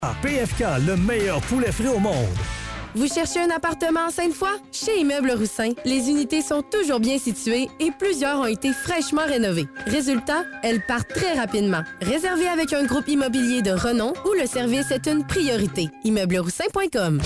PFK, le meilleur poulet frit au monde. Vous cherchez un appartement en Sainte-Foy? Chez Immeubles Roussin, les unités sont toujours bien situées et plusieurs ont été fraîchement rénovées. Résultat, elles partent très rapidement. Réservez avec un groupe immobilier de renom où le service est une priorité. ImmeubleRoussin.com.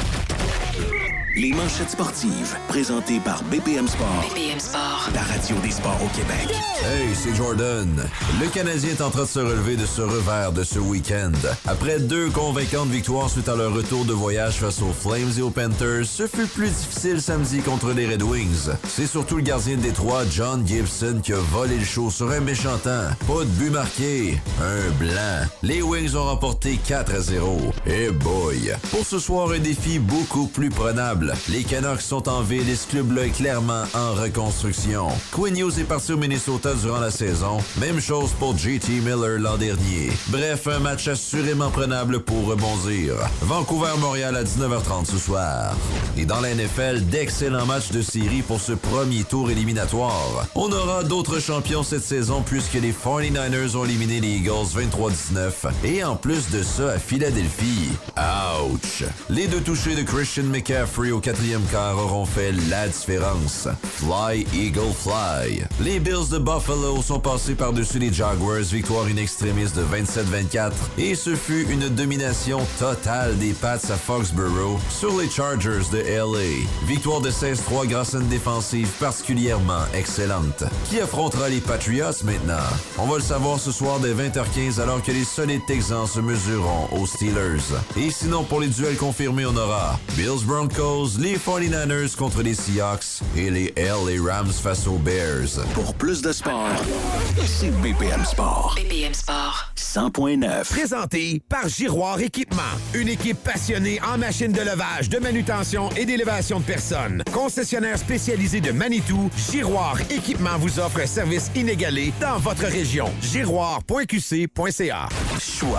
Les manchettes sportives, présentées par BPM Sport. BPM Sport. La radio des sports au Québec. Hey, c'est Jordan. Le Canadien est en train de se relever de ce revers de ce week-end. Après 2 convaincantes victoires suite à leur retour de voyage face aux Flames et aux Panthers, ce fut plus difficile samedi contre les Red Wings. C'est surtout le gardien de Détroit, John Gibson, qui a volé le show sur un méchant temps. Pas de but marqué, un blanc. Les Wings ont remporté 4-0. Et boy! Pour ce soir, un défi beaucoup plus prenable. Les Canucks sont en ville et ce club-là est clairement en reconstruction. Quinn Hughes est parti au Minnesota durant la saison. Même chose pour JT Miller l'an dernier. Bref, un match assurément prenable pour rebondir. Vancouver-Montréal à 19h30 ce soir. Et dans la NFL, d'excellents matchs de série pour ce premier tour éliminatoire. On aura d'autres champions cette saison puisque les 49ers ont éliminé les Eagles 23-19. Et en plus de ça, à Philadelphie. Ouch! Les 2 touchés de Christian McCaffrey au 4e quart auront fait la différence. Fly, Eagle, fly. Les Bills de Buffalo sont passés par-dessus les Jaguars, victoire in extremis de 27-24. Et ce fut une domination totale des Pats à Foxborough sur les Chargers de LA. Victoire de 16-3 grâce à une défensive particulièrement excellente. Qui affrontera les Patriots maintenant? On va le savoir ce soir dès 20h15 alors que les solides Texans se mesureront aux Steelers. Et sinon, pour les duels confirmés, on aura Bills Broncos, les 49ers contre les Seahawks et les LA Rams face aux Bears. Pour plus de sport, c'est BPM Sport. BPM Sport. 100.9. Présenté par Giroir Équipement. Une équipe passionnée en machines de levage, de manutention et d'élévation de personnes. Concessionnaire spécialisé de Manitou, Giroir Équipement vous offre un service inégalé dans votre région. Giroir.qc.ca. Choix.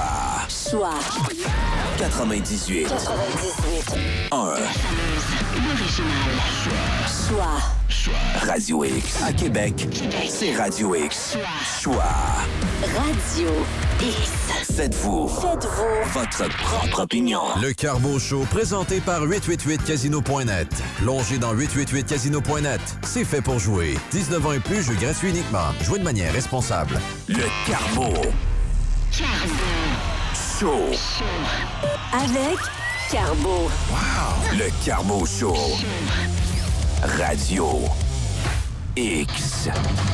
98. 1. L'original. Choix. Radio X. À Québec, c'est Radio X. Choix. Radio X. Faites-vous votre propre opinion. Le Carbo Show, présenté par 888casino.net. Plongez dans 888casino.net. C'est fait pour jouer. 19 ans et plus, jeu gratuit uniquement. Jouez de manière responsable. Le Carbo Show. Avec Carbo. Wow. Le Carbo Show. Radio X.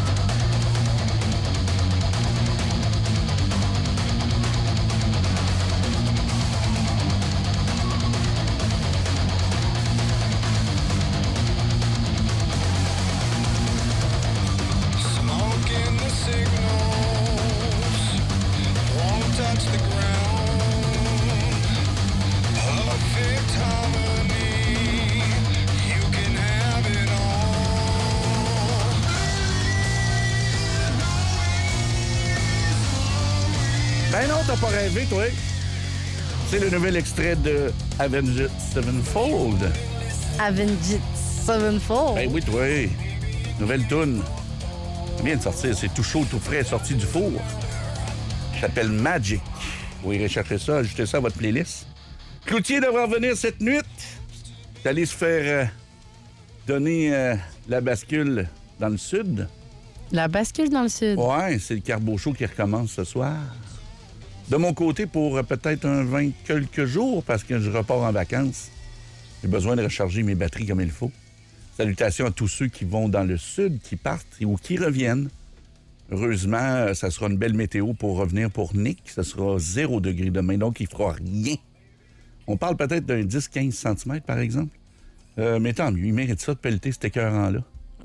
Ben non, t'as pas rêvé, toi. C'est le nouvel extrait de Avenged Sevenfold. Avenged Sevenfold? Ben oui, toi. Nouvelle toune. Vient de sortir, c'est tout chaud, tout frais, sorti du four. Ça s'appelle Magic. Vous irez chercher ça, ajoutez ça à votre playlist. Cloutier devra revenir cette nuit. T'allez se faire donner la bascule dans le sud. La bascule dans le sud. Ouais, c'est le Carbo Show qui recommence ce soir. De mon côté, pour peut-être un 20 quelques jours, parce que je repars en vacances, j'ai besoin de recharger mes batteries comme il faut. Salutations à tous ceux qui vont dans le sud, qui partent ou qui reviennent. Heureusement, ça sera une belle météo pour revenir pour Nick. Ça sera 0 degré demain, donc il ne fera rien. On parle peut-être d'un 10-15 cm, par exemple. Mais tant mieux, il mérite ça de pelleter cet écœurant-là.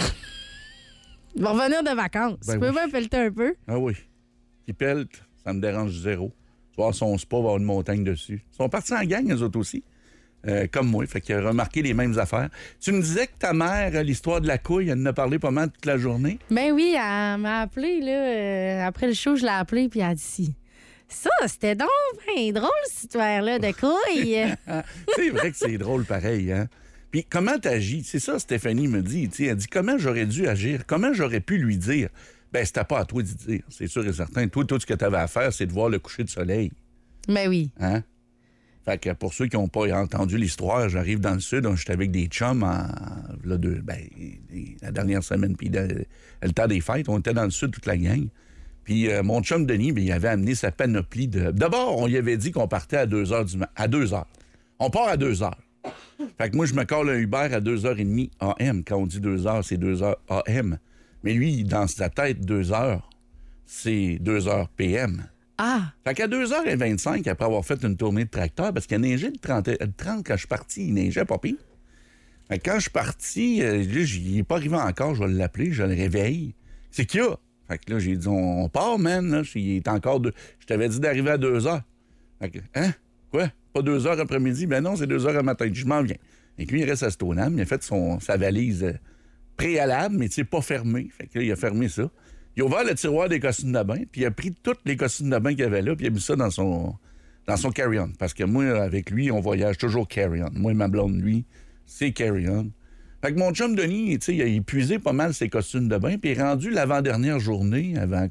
Il va revenir de vacances. Ben tu peux oui. bien pelleter un peu? Ah oui. Qui pelte, ça me dérange 0. Tu vois, son spa va avoir une montagne dessus. Ils sont partis en gang, eux autres aussi. Comme moi, fait qu'il a remarqué les mêmes affaires. Tu me disais que ta mère, l'histoire de la couille, elle en a parlé pas mal toute la journée. Ben oui, elle m'a appelé, là. Après le show, je l'ai appelé, puis elle a dit... Ça, c'était donc bien drôle, cette histoire-là de couilles. C'est vrai que c'est drôle pareil, hein? Puis comment t'agis? C'est ça, Stéphanie me dit. Elle dit comment j'aurais dû agir? Comment j'aurais pu lui dire? Ben, c'était pas à toi d'y dire, c'est sûr et certain. Toi, tout ce que t'avais à faire, c'est de voir le coucher de soleil. Ben oui. Hein? Fait que pour ceux qui n'ont pas entendu l'histoire, j'arrive dans le sud, j'étais avec des chums la dernière semaine, puis le temps des fêtes, on était dans le sud toute la gang. Puis mon chum Denis, il avait amené sa panoplie de... D'abord, on lui avait dit qu'on partait à 2 heures à 2 heures. On part à 2 heures. Fait que moi, je me colle un Uber à 2h30 AM. Quand on dit 2 heures, c'est 2 heures AM. Mais lui, dans sa tête, 2 heures, c'est 2 heures PM. Ah! Fait qu'à 2h25, après avoir fait une tournée de tracteur, parce qu'il a neigé le 30 quand je suis parti, il neigeait pas pire. Fait que quand je suis parti, il n'est pas arrivé encore, je vais l'appeler, je le réveille. C'est qu'il y a. Fait que là, j'ai dit, on part, man. Là, il est encore Je t'avais dit d'arriver à 2 heures. Fait que, hein? Quoi? Pas 2 heures après-midi? Ben non, c'est 2 heures le matin. Je m'en viens. Et puis, il reste à Stoneham. Il a fait sa valise préalable, mais tu sais, pas fermée. Fait que là, il a fermé ça. Il a ouvert le tiroir des costumes de bain, puis il a pris tous les costumes de bain qu'il y avait là, puis il a mis ça dans son carry-on. Parce que moi, avec lui, on voyage toujours carry-on. Moi et ma blonde, lui, c'est carry-on. Fait que mon chum Denis, tu sais, il a épuisé pas mal ses costumes de bain, puis il est rendu l'avant-dernière journée avant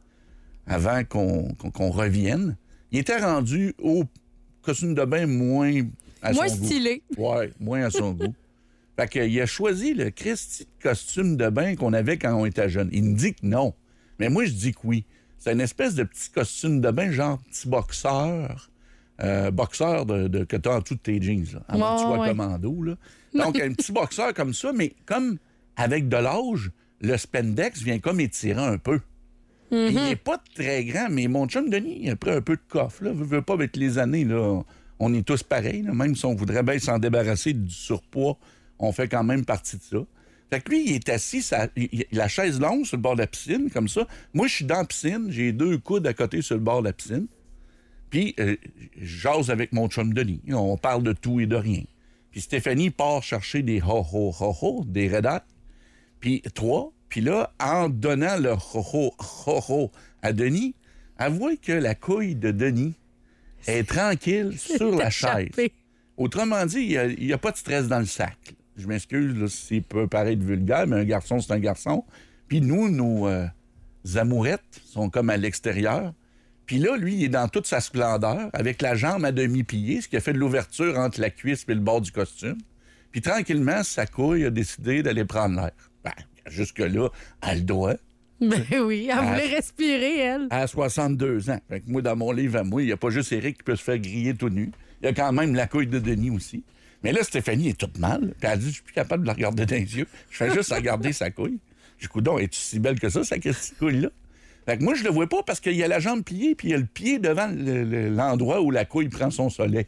qu'on revienne. Il était rendu au costume de bain moins à son stylé. goût. Ouais, moins à son goût. Fait qu'il a choisi le Christy de costume de bain qu'on avait quand on était jeune. Il me dit que non. Mais moi, je dis que oui. C'est une espèce de petit costume de bain, genre petit boxeur. Boxeur que tu as en dessous de tes jeans, là, avant que tu sois commando. Là. Donc, un petit boxeur comme ça, mais comme avec de l'âge, le spandex vient comme étirer un peu. Mm-hmm. Il n'est pas très grand, mais mon chum Denis, il a pris un peu de coffre. Là. Veut pas avec les années, là, on est tous pareils. Là. Même si on voudrait bien s'en débarrasser du surpoids, on fait quand même partie de ça. Fait que lui, il est assis, la chaise longue sur le bord de la piscine, comme ça. Moi, je suis dans la piscine, j'ai 2 coudes à côté sur le bord de la piscine. Puis, je jase avec mon chum Denis. On parle de tout et de rien. Puis Stéphanie part chercher des ho-ho, des Red Hot. Puis 3. Puis là, en donnant le ho-ho à Denis, avouez que la couille de Denis est tranquille sur la chaise. Autrement dit, il n'y a pas de stress dans le sac. Je m'excuse là, si ça peut paraître vulgaire, mais un garçon, c'est un garçon. Puis nous, nos amourettes sont comme à l'extérieur. Puis là, lui, il est dans toute sa splendeur, avec la jambe à demi-pliée, ce qui a fait de l'ouverture entre la cuisse et le bord du costume. Puis tranquillement, sa couille a décidé d'aller prendre l'air. Ben, jusque-là, elle le doit. Ben oui, elle voulait respirer, elle. À 62 ans. Fait que moi, dans mon livre à moi, il n'y a pas juste Éric qui peut se faire griller tout nu. Il y a quand même la couille de Denis aussi. Mais là, Stéphanie est toute mal. Puis elle dit, je suis plus capable de la regarder dans les yeux. Je fais juste regarder sa couille. Je dis, coudonc, es-tu si belle que ça, cette couille-là? Fait que moi, je le vois pas parce qu'il y a la jambe pliée puis il y a le pied devant l'endroit où la couille prend son soleil.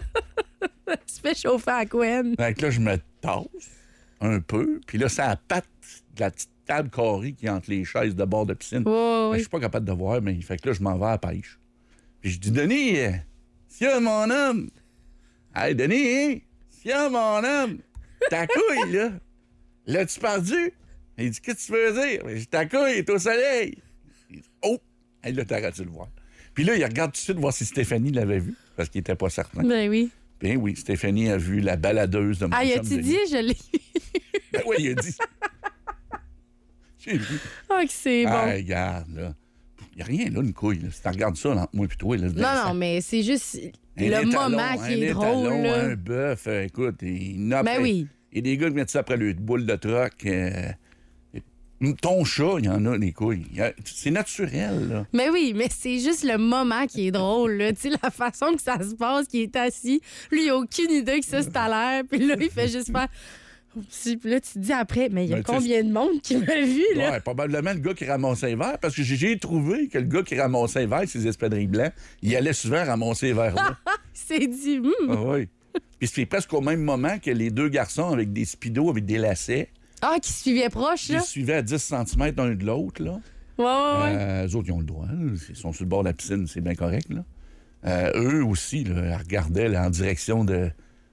Tu fais chauffer à couenne. Fait que là, je me tasse un peu. Puis là, ça patte de la petite table carrée qui est entre les chaises de bord de piscine. Oh, oui. Je suis pas capable de voir, mais fait que là, je m'en vais à la pêche. Puis je dis, Denis, tiens, mon homme. Hey, Denis, tiens, mon homme. Ta couille, là. L'as-tu perdu? Il dit, qu'est-ce que tu veux dire? Je dis, ta couille est au soleil. Il dit, oh! Hey, là, t'aurais-tu le voir? Puis là, il regarde tout de suite voir si Stéphanie l'avait vu, parce qu'il était pas certain. Ben oui. Ben oui, Stéphanie a vu la baladeuse de mon chum il a-tu dit? Je l'ai vu. Ben oui, il a dit. J'ai vu. Ah, que c'est bon. Ah, regarde, là. Il n'y a rien, là, une couille. Là. Si tu regardes ça, entre moi et toi, là, non, mais c'est juste le moment qui est drôle. Là. Un bœuf, écoute, il n'a ben oui. Et des gars qui mettent ça après le boule de troc. Ton chat, il y en a, des couilles. C'est naturel, là. Mais oui, mais c'est juste le moment qui est drôle, là. Tu sais, la façon que ça se passe, qu'il est assis. Lui, il a aucune idée que ça, c'est à l'air. Puis là, il fait juste faire... Puis là, tu te dis après, mais il y a combien de monde qui m'a vu, là? Ouais, probablement le gars qui ramassait les verres, parce que j'ai trouvé que le gars qui ramassait les verres, ses espadrilles blancs, il allait souvent ramasser les verres-là. C'est dit... Ah, oui. Puis c'est presque au même moment que les 2 garçons avec des speedos, avec des lacets. Ah, qui suivaient proche, là? Qui suivaient à 10 cm l'un de l'autre, là. Ouais. Eux autres, ils ont le droit. Là. Ils sont sur le bord de la piscine, c'est bien correct, là. Eux aussi, là, regardaient là, en direction du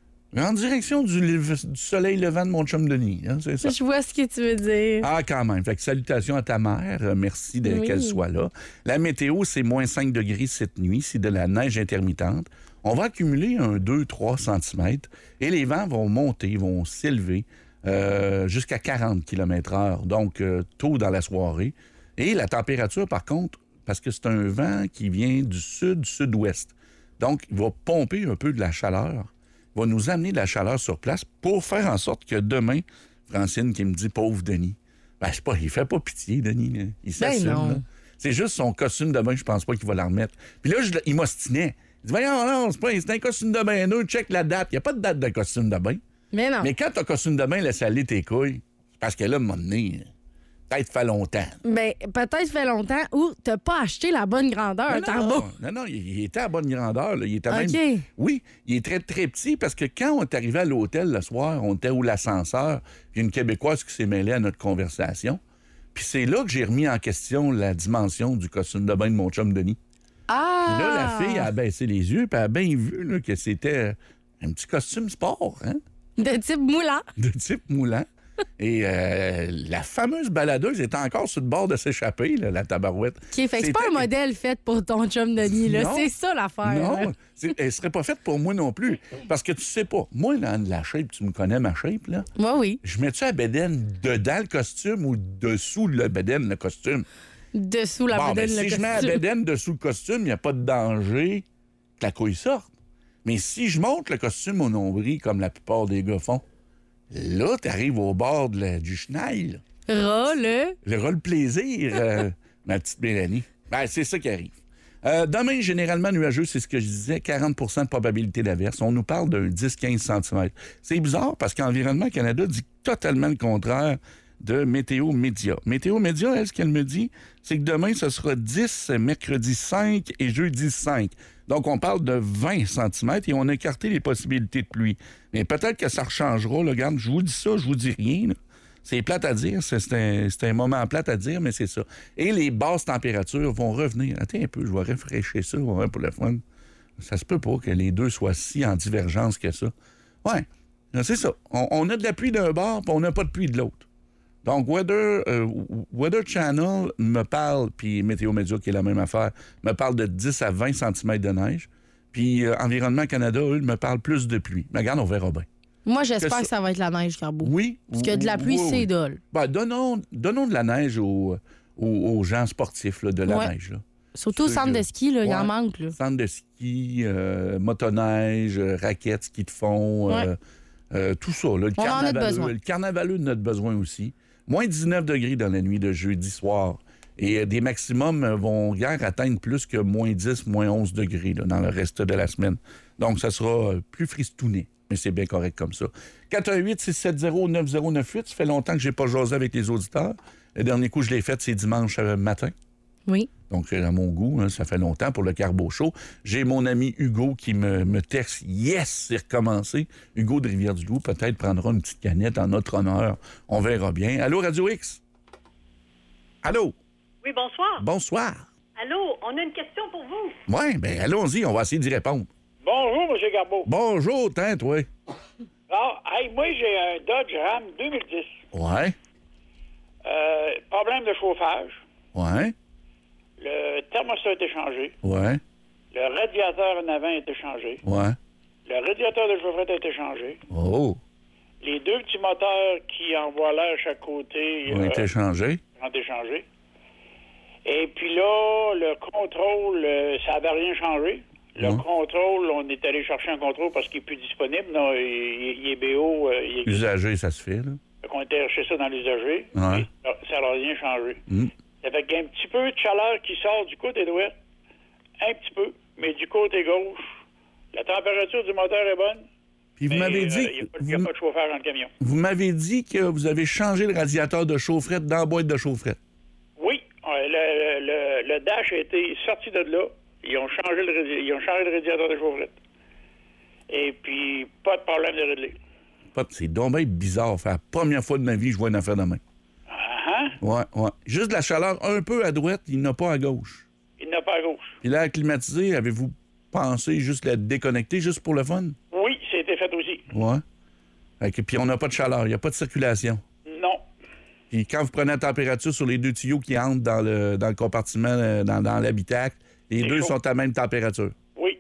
soleil levant de mon chum Denis. Hein, c'est ça. Je vois ce que tu veux dire. Ah, quand même. Fait que salutations à ta mère. Merci qu'elle soit là. La météo, c'est moins 5 degrés cette nuit. C'est de la neige intermittente. On va accumuler un 2-3 cm et les vents vont monter, vont s'élever jusqu'à 40 km/h, donc tôt dans la soirée. Et la température, par contre, parce que c'est un vent qui vient du sud-sud-ouest. Donc, il va pomper un peu de la chaleur. Il va nous amener de la chaleur sur place pour faire en sorte que demain, Francine qui me dit « Pauvre Denis », ben, c'est pas, il fait pas pitié, Denis. Là. Il s'assume. Là. C'est juste son costume de bain, je pense pas qu'il va la remettre. Puis là, il m'ostinait. Il dit « Voyons, non, c'est un costume de bain neuf, check la date. » Il n'y a pas de date de costume de bain. Mais non. Mais quand ton costume de bain laisse aller tes couilles, c'est parce que là, à un moment donné, peut-être fait longtemps. Ben, peut-être fait longtemps ou t'as pas acheté la bonne grandeur, Tarbo. Non, il était à bonne grandeur. Là. Il était même... OK. Oui, il est très, très petit parce que quand on est arrivé à l'hôtel le soir, on était où l'ascenseur, il y a une Québécoise qui s'est mêlée à notre conversation. Puis c'est là que j'ai remis en question la dimension du costume de bain de mon chum Denis. Ah! Puis là, la fille a baissé les yeux puis elle a bien vu là, que c'était un petit costume sport, hein? De type moulant. De type moulant. Et la fameuse baladeuse est encore sur le bord de s'échapper, là, la tabarouette. OK, fait que c'est pas un modèle fait pour ton chum Denis, là. Non. C'est ça l'affaire. Non, elle serait pas faite pour moi non plus. Parce que tu sais pas, moi, dans la shape, tu me connais ma shape, là? Moi, oui. Je mets-tu la bédaine dedans le costume ou dessous le bédaine le costume? Dessous la bédaine, le si costume. je mets la bédaine dessous le costume, il n'y a pas de danger que la couille sorte. Mais si je monte le costume au nombril, comme la plupart des gars font, là, t'arrives au bord du chenil. Le plaisir, ma petite Mélanie. Ben, c'est ça qui arrive. Demain, généralement nuageux, c'est ce que je disais, 40 de probabilité d'averse. On nous parle d'un 10-15 cm. C'est bizarre parce qu'Environnement Canada dit totalement le contraire de Météo Média. Météo Média, elle, ce qu'elle me dit, c'est que demain, ce sera 10, mercredi 5 et jeudi 5. Donc, on parle de 20 cm et on a écarté les possibilités de pluie. Mais peut-être que ça rechangera. Là, regarde, je vous dis ça, je vous dis rien. Là. C'est plate à dire, c'est un moment plate à dire, mais c'est ça. Et les basses températures vont revenir. Attends un peu, je vais rafraîchir ça pour le fun. Ça se peut pas que les deux soient si en divergence que ça. Ouais, c'est ça. On a de la pluie d'un bord, puis on n'a pas de pluie de l'autre. Donc, Weather Channel me parle, puis Météo Média, qui est la même affaire, me parle de 10 à 20 cm de neige. Puis Environnement Canada, eux, me parlent plus de pluie. Mais regarde, on verra bien. Moi, j'espère que ça va être la neige, Carbo. Oui. Parce que de la pluie, c'est dole. Ben, donnons de la neige aux gens sportifs, là, de la neige. Là. Surtout au centre de ski, là, il en manque. Là. Centre de ski, motoneige, raquettes, ski de fond, tout ça. Là, on en a besoin. Le carnavaleux en a besoin aussi. Moins 19 degrés dans la nuit de jeudi soir. Et des maximums vont guère atteindre plus que moins 10, moins 11 degrés là, dans le reste de la semaine. Donc, ça sera plus fristouné. Mais c'est bien correct comme ça. 418-670-9098. Ça fait longtemps que je n'ai pas jasé avec les auditeurs. Le dernier coup, je l'ai fait, c'est dimanche matin. Oui. Donc, à mon goût, hein, ça fait longtemps pour le Carbo Show. J'ai mon ami Hugo qui me texte « Yes, c'est recommencé ». Hugo de Rivière-du-Loup peut-être prendra une petite canette en notre honneur. On verra bien. Allô, Radio X? Allô? Oui, bonsoir. Bonsoir. Allô, on a une question pour vous. Oui, bien, allons-y, on va essayer d'y répondre. Bonjour, M. Garbeau. Bonjour, toi. Ah, hey, moi, j'ai un Dodge Ram 2010. Ouais. Problème de chauffage. Ouais. Le thermostat a été changé. Ouais. Le radiateur en avant a été changé. Ouais. Le radiateur de chaufferette a été changé. Oh. Les deux petits moteurs qui envoient l'air à chaque côté ont été changés. Ont été changés. Et puis là, le contrôle, ça n'avait rien changé. Le contrôle, on est allé chercher un contrôle parce qu'il n'est plus disponible. Non, il est BO. Usagé, ça se fait, là. Donc, on était chercher ça dans l'usager. Ouais. Ça n'a rien changé. Mm. Ça fait qu'il y a un petit peu de chaleur qui sort du côté droit. Un petit peu. Mais du côté gauche, la température du moteur est bonne. Puis vous m'avez dit... Il n'y a pas de chauffeur dans le camion. Vous m'avez dit que vous avez changé le radiateur de chaufferette dans la boîte de chaufferette. Oui. Le dash a été sorti de là. Ils ont changé le radiateur de chaufferette. Et puis, pas de problème de réglé. C'est donc bien bizarre. C'est la première fois de ma vie que je vois une affaire de main. Ouais. Juste de la chaleur un peu à droite, il n'a pas à gauche. Il n'a pas à gauche. Puis l'air climatisé, avez-vous pensé juste la déconnecter juste pour le fun? Oui, c'était fait aussi. Ouais. Puis on n'a pas de chaleur, il n'y a pas de circulation. Non. Puis quand vous prenez la température sur les deux tuyaux qui entrent dans le compartiment, dans l'habitacle, les deux sont à la même température. Oui.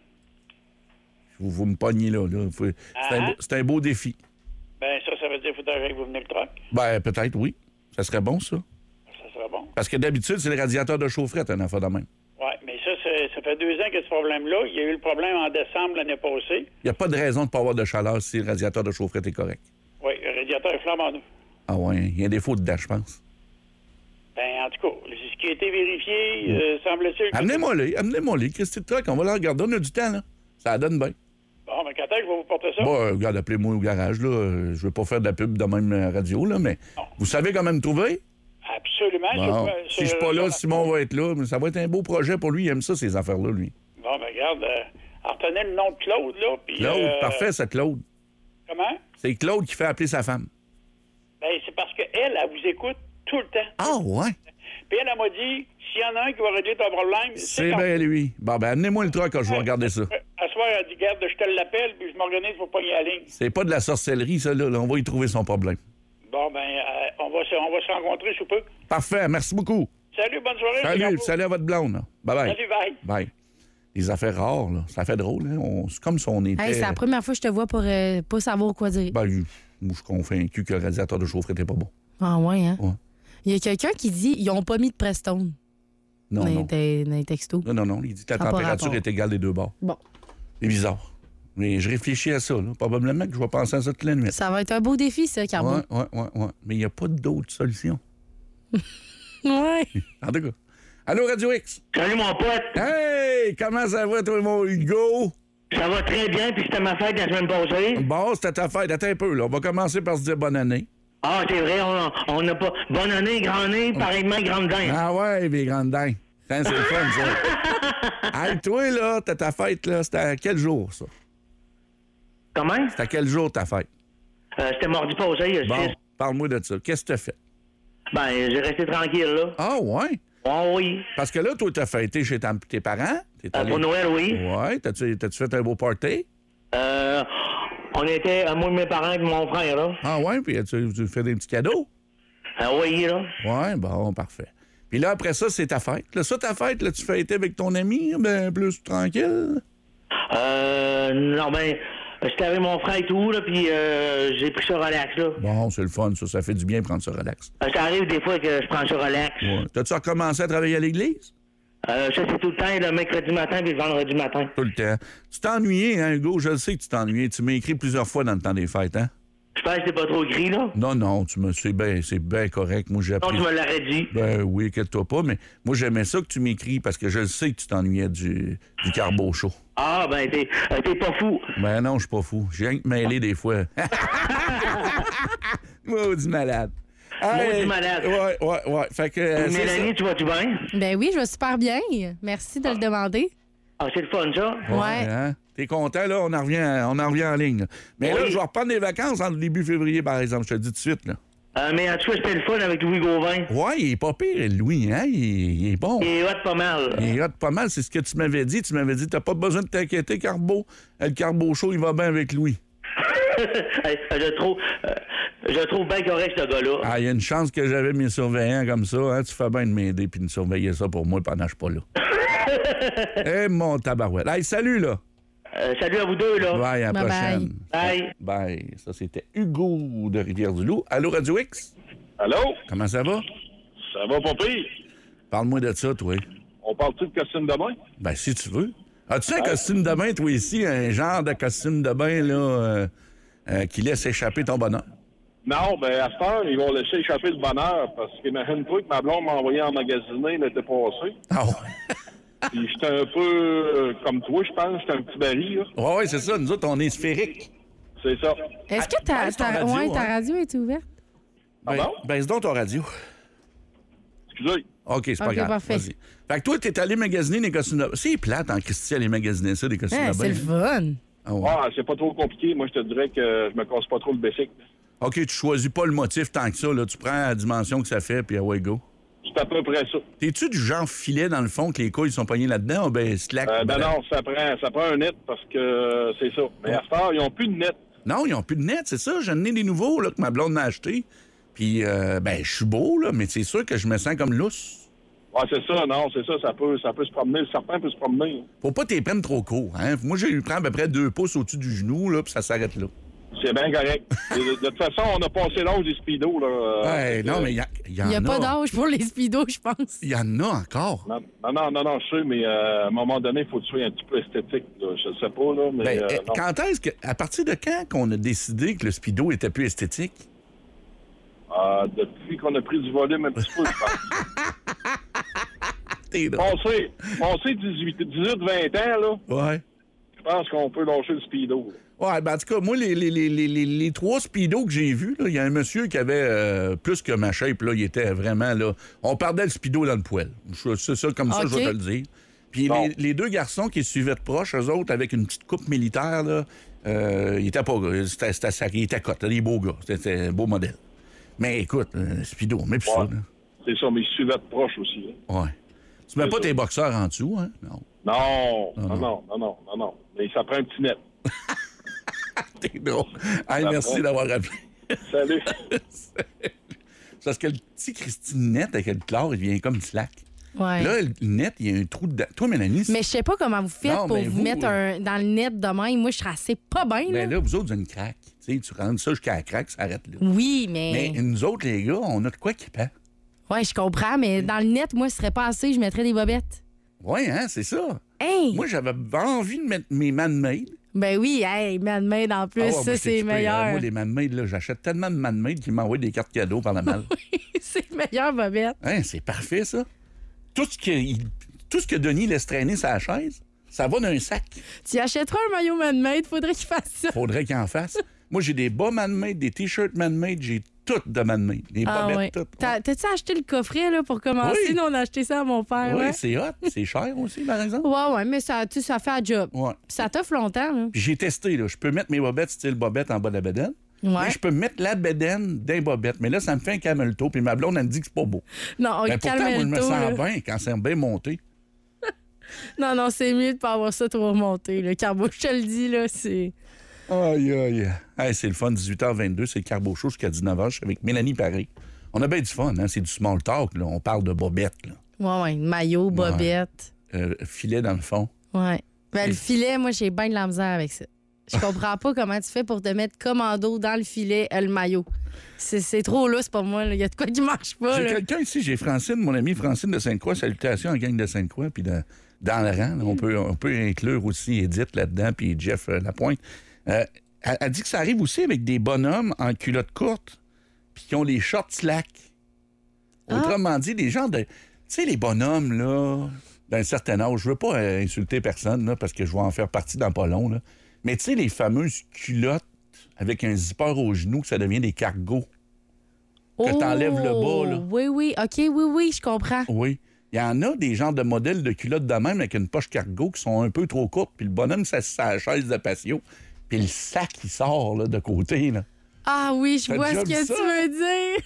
Vous me pognez là. C'est un beau défi. Ben ça veut dire qu'il faudrait que vous venez le truck. Ben peut-être, oui. Ça serait bon, ça. Ça serait bon. Parce que d'habitude, c'est le radiateur de chaufferette, un affaire de même. Oui, mais ça, ça fait 2 ans qu'il y a ce problème-là. Il y a eu le problème en décembre l'année passée. Il n'y a pas de raison de ne pas avoir de chaleur si le radiateur de chaufferette est correct. Oui, le radiateur est flambant neuf. Ah ouais, il y a un défaut dedans, je pense. Ben, en tout cas, ce qui a été vérifié, semble-t-il... Amenez-moi-les, Christy de Truck, on va la regarder, on a du temps, là. Ça donne bien. Bon, mais quand est-ce que je vais vous porter ça? Bon, regarde, appelez-moi au garage, là. Je veux pas faire de la pub de même radio, là, mais vous savez comment me trouver? Absolument. Bon. Si je suis pas là, Simon va être là. Mais ça va être un beau projet pour lui. Il aime ça, ces affaires-là, lui. Bon, ben regarde, retenez le nom de Claude, là. Puis, Claude, parfait, c'est Claude. Comment? C'est Claude qui fait appeler sa femme. Ben, c'est parce qu'elle, elle vous écoute tout le temps. Ah, ouais? Puis elle m'a dit, s'il y en a un qui va régler ton problème... C'est bien lui. Bon, ben, amenez-moi le truc quand je vais regarder ça. À soir, elle dit, garde, je te l'appelle, puis je m'organise pour pogner la ligne. C'est pas de la sorcellerie, ça, là. On va y trouver son problème. Bon, ben, on va se rencontrer sous peu. Parfait, merci beaucoup. Salut, bonne soirée. Salut à votre blonde. Là. Bye-bye. Salut, bye. Bye. Les affaires rares, là, ça fait drôle. Hein? C'est comme si on était... Hey, c'est la première fois que je te vois pour pas savoir quoi dire. Ben, moi, je suis convaincu que le radiateur de chaufferette n'était pas bon. Ah ouais, hein? Ouais. Il y a quelqu'un qui dit ils n'ont pas mis de Prestone. Non, non. Dans les textos. Non. Il dit que la température est égale des deux bords. Bon. C'est bizarre. Mais je réfléchis à ça. Là. Probablement que je vais penser à ça toute la nuit. Ça va être un beau défi, ça, Carbone. Ouais. Mais il n'y a pas d'autre solution. Ouais. En tout cas. Allô, Radio X? Salut, mon pote. Hey! Comment ça va, toi, mon Hugo? Ça va très bien, puis c'était ma fête la semaine passée. Bon, c'était ta fête. Attends un peu, là. On va commencer par se dire bonne année. Ah, c'est vrai, on n'a pas... Bonne année, grand nez, pareillement, grande dinde. Ah ouais, les grandes dindes. C'est le fun, ça. Hey, toi, là, t'as ta fête, là, c'était à quel jour, ça? Comment? C'était à quel jour, ta fête? C'était mardi passé, le 6. Bon, parle-moi de ça. Qu'est-ce que t'as fait? Ben, j'ai resté tranquille, là. Ah, ouais? Oh, oui. Parce que là, toi, t'as fêté chez tes parents? Pour Noël, oui. Ouais. T'as-tu fait un beau party? On était, moi et mes parents, avec mon frère, là. Ah, ouais? Puis tu fais des petits cadeaux? Oui, là. Ouais, bon, parfait. Puis là, après ça, c'est ta fête. Là, ça, ta fête, là, tu fêtais avec ton ami, ben, plus tranquille? Non, ben... J'étais avec mon frère et tout, là, puis j'ai pris ça relax, là. Bon, c'est le fun, ça. Ça fait du bien de prendre ça relax. Ça arrive des fois que je prends ça relax. Ouais. T'as-tu recommencé à travailler à l'église? Ça, c'est tout le temps, le mercredi matin puis le vendredi matin. Tout le temps. Tu t'es ennuyé, hein, Hugo? Je le sais que tu t'es ennuyé. Tu m'as écrit plusieurs fois dans le temps des fêtes, hein? Je pense que c'est pas trop gris, là. Non, c'est bien correct. Moi, j'ai appris... Non, tu me l'aurais dit. Ben oui, inquiète-toi pas, mais moi, j'aimais ça que tu m'écris parce que je le sais que tu t'ennuyais du carbo chaud. Ah, ben, t'es pas fou. Ben non, je suis pas fou. J'ai rien que mêlé des fois. Maudit malade. Maudit malade. Ouais. Fait que... Mélanie, tu vas-tu bien? Ben oui, je vais super bien. Merci de le demander. Ah, c'est le fun, ça? Ouais. Hein? T'es content, là? On en revient en ligne. Là. Mais là, je vais reprendre les vacances en début février, par exemple. Je te le dis tout de suite, là. Mais en tout cas, c'était le fun avec Louis Gauvin. Ouais, il est pas pire, Louis, hein? Il est bon. Il est hot pas mal. Il est hot pas mal, c'est ce que tu m'avais dit. Tu m'avais dit, t'as pas besoin de t'inquiéter, Carbo. Le Carbo chaud, il va bien avec Louis. Je trouve bien correct, ce gars-là. Ah, il y a une chance que j'avais mes surveillants comme ça. Hein? Tu fais bien de m'aider puis de surveiller ça pour moi pendant que je suis pas là. Eh, mon tabarouette. Hey, salut, là. Salut à vous deux, là. Bye, à la prochaine. Bye. Bye. Ça, c'était Hugo de Rivière-du-Loup. Allô, Radio X? Allô? Comment ça va? Ça va pas pire. Parle-moi de ça, toi. On parle-tu de costume de bain? Ben, si tu veux. As-tu un costume de bain, toi, ici? Un genre de costume de bain, là, qui laisse échapper ton bonheur? Non, ben à cette heure, ils vont laisser échapper le bonheur parce qu'imagine-toi que ma blonde m'a envoyé en magasiner l'été passé. Ah ouais? Puis j'étais un peu comme toi, je pense. J'étais un petit baril, là. Ouais, c'est ça. Nous autres, on est sphériques. C'est ça. Est-ce que ta radio est ouverte? Baisse donc ton radio. Excusez. OK, c'est pas grave. Parfait. Vas-y. Fait que toi, t'es allé magasiner des costumes de bain. C'est plate en Christy aller magasiner ça, des costumes de bain. C'est le fun. Ah ouais. C'est pas trop compliqué. Moi, je te dirais que je me casse pas trop le basic. OK, tu choisis pas le motif tant que ça. Là. Tu prends la dimension que ça fait, puis away go. C'est à peu près ça. T'es-tu du genre filet dans le fond que les couilles sont pognées là-dedans ou ben slack? Non, ça prend un net parce que c'est ça. Mais à cette heure, ils n'ont plus de net. Non, ils n'ont plus de net, c'est ça. J'en ai des nouveaux là, que ma blonde m'a acheté. Puis, je suis beau, là, mais c'est sûr que je me sens comme lousse. Ah, c'est ça, non, c'est ça. Ça peut se promener. Le serpent peut se promener. Faut pas t'y prendre trop court, hein. Moi, j'ai eu prendre à peu près 2 pouces au-dessus du genou, là, puis ça s'arrête là. C'est bien correct. De toute façon, on a passé l'âge des speedos. Là, non, mais il y en a. Il n'y a pas d'âge pour les speedos, je pense. Il y en a encore. Non, je sais, mais à un moment donné, il faut que tu sois un petit peu esthétique. Là. Je ne sais pas, là, mais... quand est-ce que... À partir de quand qu'on a décidé que le speedo était plus esthétique? Depuis qu'on a pris du volume un petit peu, je pense. T'es drôle. Passé 18-20 ans, là. Ouais. Je pense qu'on peut lâcher le speedo. Là. Ouais, ben en tout cas, moi, les 3 speedos que j'ai vus, il y a un monsieur qui avait plus que ma shape, là, il était vraiment, là... On perdait le speedo dans le poêle. C'est ça, comme ça, je vais te le dire. Puis les 2 garçons qui suivaient de proche, eux autres, avec une petite coupe militaire, là, ils étaient pas... Ils étaient cotes, des beaux gars. C'était un beau modèle. Mais écoute, speedo, mais plus ça, là. C'est ça, mais ils suivaient de proche aussi. Hein. Ouais. Tu mets pas tes boxeurs en dessous, hein? Non. Mais ça prend un petit net. T'es drôle. Hey, merci d'avoir rappelé. Salut. Parce que le petit Christine net avec le chlore, il vient comme slack. Ouais. Là, le net, il y a un trou dedans. Toi, Mélanie... Mais je sais pas comment vous faites pour vous mettre dans le net demain. Moi, je serais assez pas bien. Ben là, vous autres, vous avez une craque. Tu rentres ça jusqu'à la craque, ça arrête là. Oui, mais... Mais nous autres, les gars, on a de quoi qui pend. Oui, je comprends, mais dans le net, moi, ce serait pas assez. Je mettrais des bobettes. Oui, hein, c'est ça. Hey! Moi, j'avais envie de mettre mes man-made. Ben oui, hey, man-made en plus, ça, c'est meilleur. Moi, les man-made, là, j'achète tellement de man-made qu'ils m'envoient des cartes cadeaux par la malle. Oui, c'est meilleur, bobette. Hein, c'est parfait, ça. Tout ce que Denis laisse traîner sa chaise, ça va dans un sac. Tu achèteras un maillot man-made, faudrait qu'il fasse ça. Faudrait qu'il en fasse. Moi, j'ai des bas man-made, des t-shirts man-made, j'ai tout de man-made. Les bobettes, tout. T'as-tu acheté le coffret là, pour commencer? Oui. Nous, on a acheté ça à mon père. Oui, ouais. c'est hot. C'est cher aussi, par exemple. Ouais, mais ça fait un job. Ouais. Puis ça t'offre longtemps. Là. Puis j'ai testé, là. Je peux mettre mes bobettes style bobette en bas de la bedaine. Ouais. Mais je peux mettre la bedaine d'un bobette. Mais là, ça me fait un camelto. Puis ma blonde, elle me dit que c'est pas beau. Non, mais pourtant, moi, je me sens là. bien quand c'est bien monté. Non, c'est mieux de pas avoir ça trop remonté. Le carbo, je te le dis, là, c'est... Aïe. Hey, c'est le fun, 18h22, c'est le Carbo Show jusqu'à 19h. Je suis avec Mélanie Paré. On a bien du fun, hein? C'est du small talk, là. On parle de bobette, là. Ouais, maillot, bobette. Filet dans le fond. Ouais. Ben, le filet, moi, j'ai bien de la misère avec ça. Je comprends pas comment tu fais pour te mettre commando dans le filet, le maillot. C'est trop lousse pour moi. Il y a de quoi qui marche pas. J'ai là. quelqu'un ici, j'ai Francine, mon amie Francine de Sainte-Croix. Salutations en gang de Sainte-Croix. Puis dans le rang, là, on peut inclure aussi Edith là-dedans, puis Jeff Lapointe. Elle dit que ça arrive aussi avec des bonhommes en culotte courte puis qui ont les shorts slack. Autrement dit, des gens de... Tu sais, les bonhommes, là, d'un certain âge, je veux pas insulter personne, là, parce que je vais en faire partie dans pas long, là. Mais tu sais, les fameuses culottes avec un zipper au genou, que ça devient des cargos. Que t'enlèves le bas, là. Oui. OK, oui, je comprends. Oui. Il y en a des genres de modèles de culottes de même avec une poche cargo qui sont un peu trop courtes, puis le bonhomme, ça se la chaise de patio, puis le sac, il sort là, de côté. Là. Ah oui, je vois ce que ça? tu veux dire.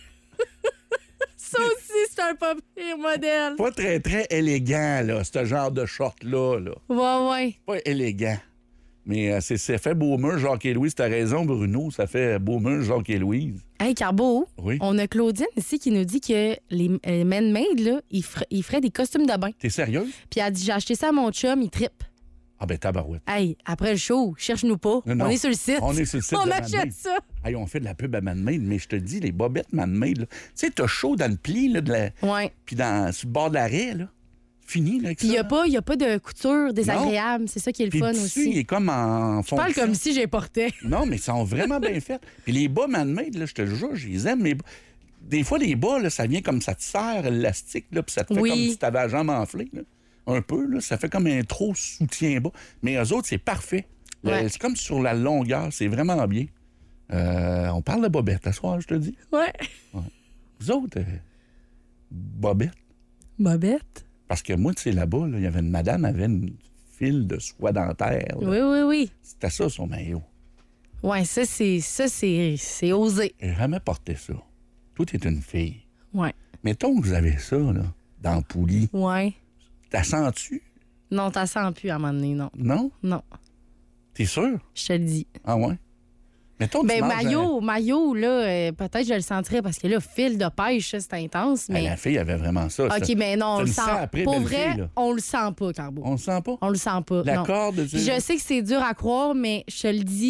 Ça aussi, c'est un pas pire modèle. Pas très, très élégant, là, ce genre de short-là. Là. Ouais. Pas élégant. Mais c'est fait Beaumeur, Jacques et Louise. T'as raison, Bruno, ça fait Beaumeur, Jacques et Louise. Hey, Carbo, oui? On a Claudine ici qui nous dit que les man-made, là, ils feraient des costumes de bain. T'es sérieux? Puis elle dit, j'ai acheté ça à mon chum, il trippe. Ah ben tabarouette. Hey, après le show, cherche-nous pas. Non. On est sur le site. On est sur le site on de achète Man-Made. ça. Hey, on fait de la pub à Man-Made, mais je te dis, les bobettes Man-Made, là, tu sais, t'as chaud dans le pli, là, Ouais. Puis sur le bord de l'arrêt, là. Fini, là, avec Puis ça. il n'y a pas de couture désagréable. C'est ça qui est le Puis fun le tissu, aussi. il est comme en Je parle comme si j'ai porté. Non, mais ils sont vraiment bien faits. Puis les bas Man-Made, là, je te le jure, je les aime, mais des fois, les bas, là, ça vient comme ça te serre l'élastique, là, puis ça te fait comme si t'avais la jambe enflée, là. Un peu, là, ça fait comme un trop soutien-bas. Mais eux autres, c'est parfait. Ouais. C'est comme sur la longueur, c'est vraiment bien. On parle de bobette, ce soir, je te dis. Ouais. Vous autres, bobette. Bobette? Parce que moi, tu sais, là-bas, il y avait une madame, elle avait une file de soie dentaire. Là. Oui. C'était ça, son maillot. Ouais, ça, c'est osé. J'ai jamais porté ça. Toi, t'es une fille. Ouais. Mettons que vous avez ça, là, dans le poulie. Ouais. T'as sens-tu? Non, t'as sens plus à un moment donné, non. Non? Non. T'es sûr? Je te le dis. Ah ouais? Mettons que tu manges maillot, là, peut-être je le sentirais parce que là, fil de pêche, ça, c'est intense. Mais... la fille avait vraiment ça. OK, mais non, on le sent. Après, pour vrai, on le sent pas, Carbo. On le sent pas? On le sent pas. La non. corde... Puis je sais que c'est dur à croire, mais je te le dis,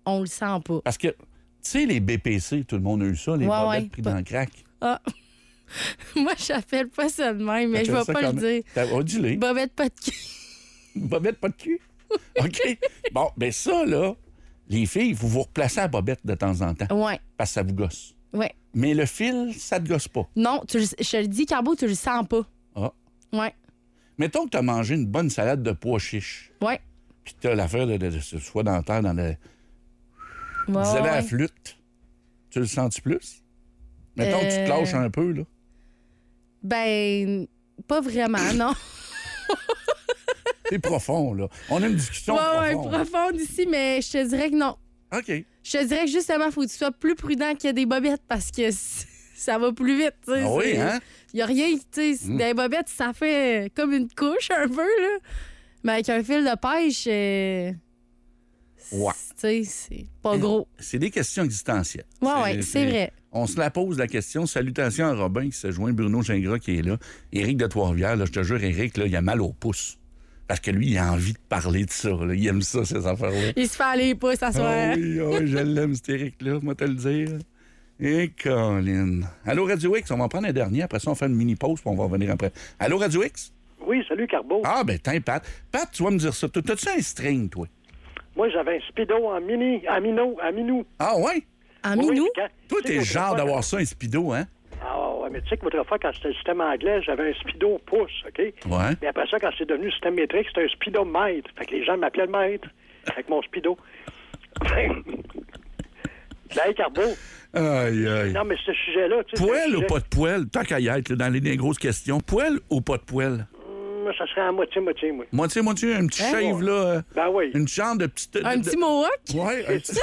on le sent pas. Parce que, tu sais, les BPC, tout le monde a eu ça, les bobettes pris dans le crack. Ah. Moi, j'appelle pas ça de même, mais je vais pas le dire. Oh, dis-le. Bobette pas de cul. Bobette pas de cul? OK. Bon, ben ça, là, les filles, vous vous replacez à bobette de temps en temps. Ouais. Parce que ça vous gosse. Ouais. Mais le fil, ça te gosse pas. Non, je te le dis, Carbo, tu le sens pas. Ah. Ouais. Mettons que tu as mangé une bonne salade de pois chiches. Ouais. Puis tu as l'affaire de soie dentaire dans le... Vous avez la flûte. Tu le sens-tu plus? Mettons que tu te lâches un peu, là. Ben, pas vraiment, non. C'est profond, là. On a une discussion profonde. Ouais, profonde ici, mais je te dirais que non. OK. Je te dirais que justement, il faut que tu sois plus prudent qu'il y a des bobettes parce que ça va plus vite. T'sais. Ah oui, hein? Il n'y a rien, tu sais. Des bobettes, ça fait comme une couche un peu, là. Mais avec un fil de pêche, ouais. Tu sais, c'est pas gros. C'est des questions existentielles. Ouais, c'est vrai. On se la pose, la question. Salutations à Robin qui se joint, Bruno Gingras qui est là. Éric de Trois-Rivières, là, je te jure, Éric, là, il a mal au pouce. Parce que lui, il a envie de parler de ça. Là. Il aime ça, ces affaires-là. Il se fait aller les pouces à soi. Ah oui, je l'aime, cet Éric-là, moi te le dire. Et Colin. Allô, Radio X, on va en prendre un dernier. Après ça, on fait une mini-pause, puis on va revenir après. Allô, Radio X? Oui, salut, Carbo. Ah, ben, tiens, Pat. Pat, tu vas me dire ça. T'as-tu un string, toi? Moi, j'avais un Speedo en minou. Ah, ouais? En minou? Oui, toi, t'es le genre d'avoir ça, un Speedo, hein? Ah, ouais, mais tu sais que autrefois, quand c'était le système anglais, j'avais un Speedo pouce, OK? Ouais. Mais après ça, quand c'est devenu système métrique, c'était un Speedo mètre. Fait que les gens m'appelaient le maître avec mon Speedo. Là, Carbo. Aïe, aïe. Non, mais ce sujet-là... Poêle ou pas de poêle? Tant qu'à y être, là, dans les grosses questions. Poêle ou pas de poêle? Ça serait à moitié-moitié, moi. Moitié-moitié, un petit shave, là. Ben oui. Une chambre de petite... Un petit mohawk? Ouais, un petit...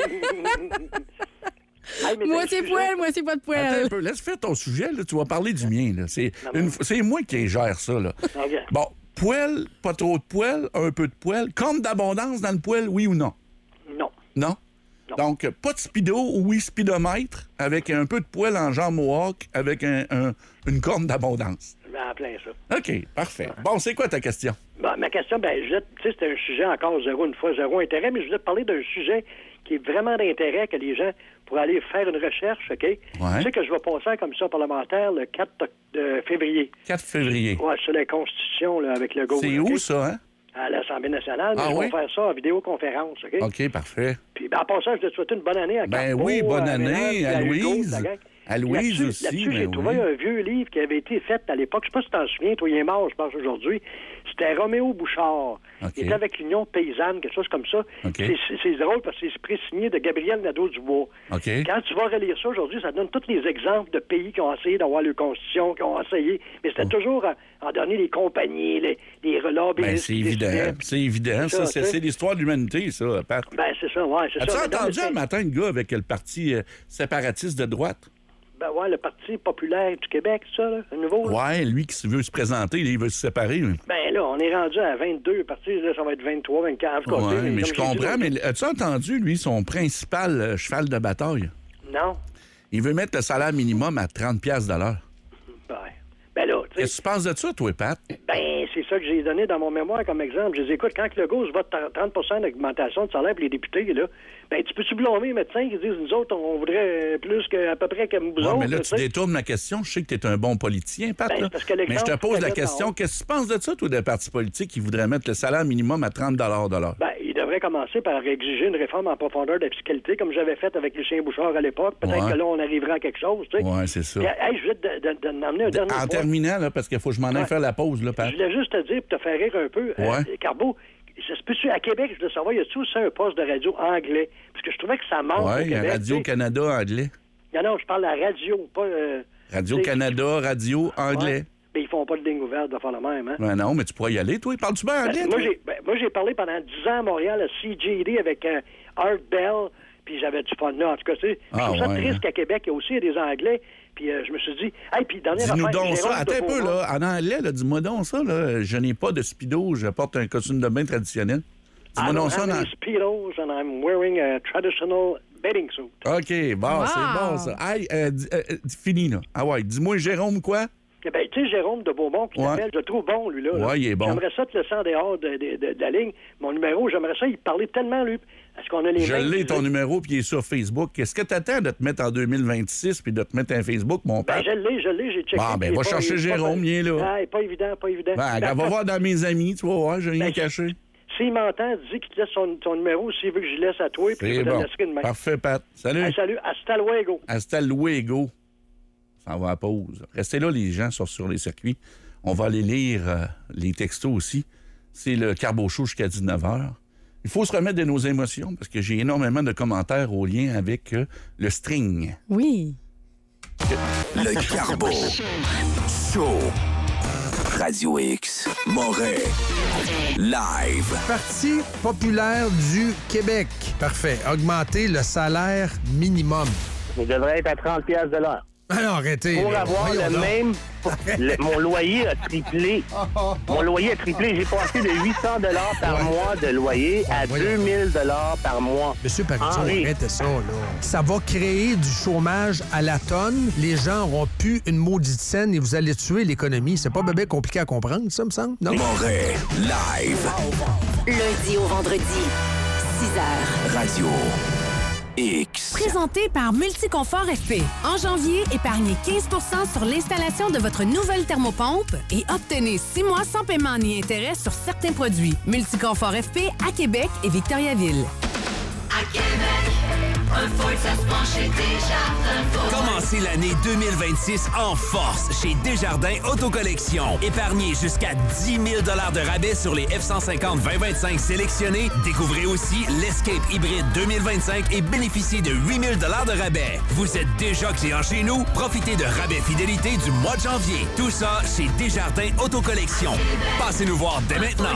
Moitié poêle, moitié pas de poêle. Attends un peu, laisse faire ton sujet, là. Tu vas parler du mien, là. C'est moi qui gère ça, là. Okay. Bon, poêle, pas trop de poêle, un peu de poêle. Corne d'abondance dans le poêle, oui ou non? Non. Non? Non. Donc, pas de speedo, oui, speedomètre, avec un peu de poêle en genre mohawk, avec une corne d'abondance. En plein ça. OK, parfait. Bon, c'est quoi ta question? Bon, ma question, tu sais, c'était un sujet encore zéro intérêt, mais je voulais te parler d'un sujet qui est vraiment d'intérêt que les gens pourraient aller faire une recherche, OK? Ouais. Tu sais que je vais passer en commission parlementaire le 4 février. 4 février. Oui, sur la Constitution, là, avec le go. C'est où, ça, hein? À l'Assemblée nationale, mais Ah, je vais oui? faire ça en vidéoconférence, OK? OK, parfait. Puis, en passant, je vais te souhaiter une bonne année à Ben Carbo, oui, bonne année Ménard, à Hugo, Louise. la gang. À Louise aussi, Là-dessus, ben j'ai trouvé un vieux livre qui avait été fait à l'époque. Je sais pas si tu t'en souviens, toi, il est mort, je pense, aujourd'hui. C'était Roméo Bouchard. OK. Il était avec l'Union paysanne, quelque chose comme ça. OK. C'est drôle parce que c'est pré-signé de Gabriel Nadeau-Dubois. OK. Quand tu vas relire ça aujourd'hui, ça donne tous les exemples de pays qui ont essayé d'avoir leur constitution, qui ont essayé. Mais c'était toujours en donner les compagnies, les relâches. Ben, c'est évident. C'est évident. Ça, c'est l'histoire de l'humanité, ça, Pat. Ben, c'est ça, ouais, c'est ça. As-tu entendu un matin le gars avec le parti séparatiste de droite? Ben ouais, le Parti populaire du Québec, ça, là, le nouveau. Là. Ouais, lui qui veut se présenter, il veut se séparer. Ben là, on est rendu à 22 partis, là, ça va être 23, 24. Ouais, mais je comprends, mais as-tu entendu, lui, son principal cheval de bataille? Non. Il veut mettre le salaire minimum à 30$ de l'heure. Ben là, tu sais... Qu'est-ce que tu penses de ça, toi, Pat? Ben, c'est ça que j'ai donné dans mon mémoire comme exemple. Je dis, écoute, quand le gars vote 30 d'augmentation de salaire pour les députés, là, ben, tu peux-tu blâmer les médecins qui disent, nous autres, on voudrait plus à peu près comme vous autres. Mais là, tu détournes ma question. Je sais que tu es un bon politicien, Pat. Ben, là. parce que Mais je te pose la question. Qu'est-ce que tu penses de ça, toi, des partis politiques qui voudraient mettre le salaire minimum à 30$ de l'heure? Ben, il devrait commencer par exiger une réforme en profondeur de la fiscalité, comme j'avais fait avec Lucien Bouchard à l'époque. Peut-être que là, on arrivera à quelque chose, tu sais. Oui, c'est ça. Hey, je voulais t'emmener un dernier point. En terminant, là, parce qu'il faut que je m'en aille faire la pause, là, Pat. Je voulais juste te dire, pour te faire rire un peu, Carbo, ça se peut-tu, à Québec, je voulais savoir, y a-t-il aussi un poste de radio anglais? Parce que je trouvais que ça manque au Québec. Oui, Radio-Canada anglais. Non, je parle de la radio, pas... Radio-Canada, radio anglais. Mais ils font pas de ligne ouverte de faire le même, hein? Ben non, mais tu pourrais y aller, toi. Parles-tu bien anglais, toi? Moi, j'ai parlé pendant 10 ans à Montréal à CJD avec Art Bell, puis j'avais du fun là. En tout cas, tu sais, je trouve ça triste qu'à Québec, il y a aussi des Anglais. Puis je me suis dit, hey, puis dernière dis-nous affaire... donc ça. Attends un peu, là. En anglais, là, dis-moi donc ça, là. Je n'ai pas de speedo, je porte un costume de bain traditionnel. Dis-moi donc ça. Speedos and I'm wearing a traditional bathing suit. OK, bon, c'est bon, ça. Hey, fini, là. Ah ouais, dis-moi Jérôme quoi? Ben, tu sais, Jérôme de Beaumont qui t'appelle, je le trouve bon, lui, là. Oui, il est bon. J'aimerais ça te laisser en dehors de la ligne. Mon numéro, j'aimerais ça, il parlait tellement, lui. Est-ce qu'on a les Je mêmes... l'ai, ton numéro, puis il est sur Facebook. Est-ce que tu attends de te mettre en 2026 puis de te mettre un Facebook, mon père? Ben, je l'ai, j'ai checké. Bon, ben, va chercher Jérôme, il est là. Ah, pas évident. Ben, va voir dans mes amis, tu vas voir, j'ai rien caché. S'il m'entend, dis qu'il te laisse son numéro, s'il veut que je laisse à toi, puis je C'est te bon. laisserai demain. Parfait, Pat. Salut. Hey, salut, hasta luego. Hasta luego. Ça va à pause. Restez là, les gens sur les circuits. On va aller lire les textos aussi. C'est le Carbo Show jusqu'à 19h. Il faut se remettre de nos émotions parce que j'ai énormément de commentaires au lien avec le string. Oui. Le Carbo Show. Radio X. Montréal. Live. Parti populaire du Québec. Parfait. Augmenter le salaire minimum. Il devrait être à 30$ de l'heure. Alors, arrêtez. Pour avoir le même... mon loyer a triplé. Mon loyer a triplé. J'ai passé de 800$ par mois de loyer à 2000$ par mois. Monsieur Parizeau, arrêtez ça, là. Ça va créer du chômage à la tonne. Les gens n'auront plus une maudite scène et vous allez tuer l'économie. C'est pas bébé compliqué à comprendre, ça, me semble? Non? Montréal. Live. Lundi au vendredi, 6h. Radio X. Présenté par Multiconfort FP. En janvier, épargnez 15 % sur l'installation de votre nouvelle thermopompe et obtenez 6 mois sans paiement ni intérêt sur certains produits. Multiconfort FP à Québec et Victoriaville. À Québec, un Ford, ça se prend chez Desjardins. Commencez l'année 2026 en force chez Desjardins Autocollection. Épargnez jusqu'à 10 000 $ de rabais sur les F-150 2025 sélectionnés. Découvrez aussi l'Escape hybride 2025 et bénéficiez de 8 000 $ de rabais. Vous êtes déjà client chez nous? Profitez de rabais fidélité du mois de janvier. Tout ça chez Desjardins Autocollection. Passez nous voir dès maintenant.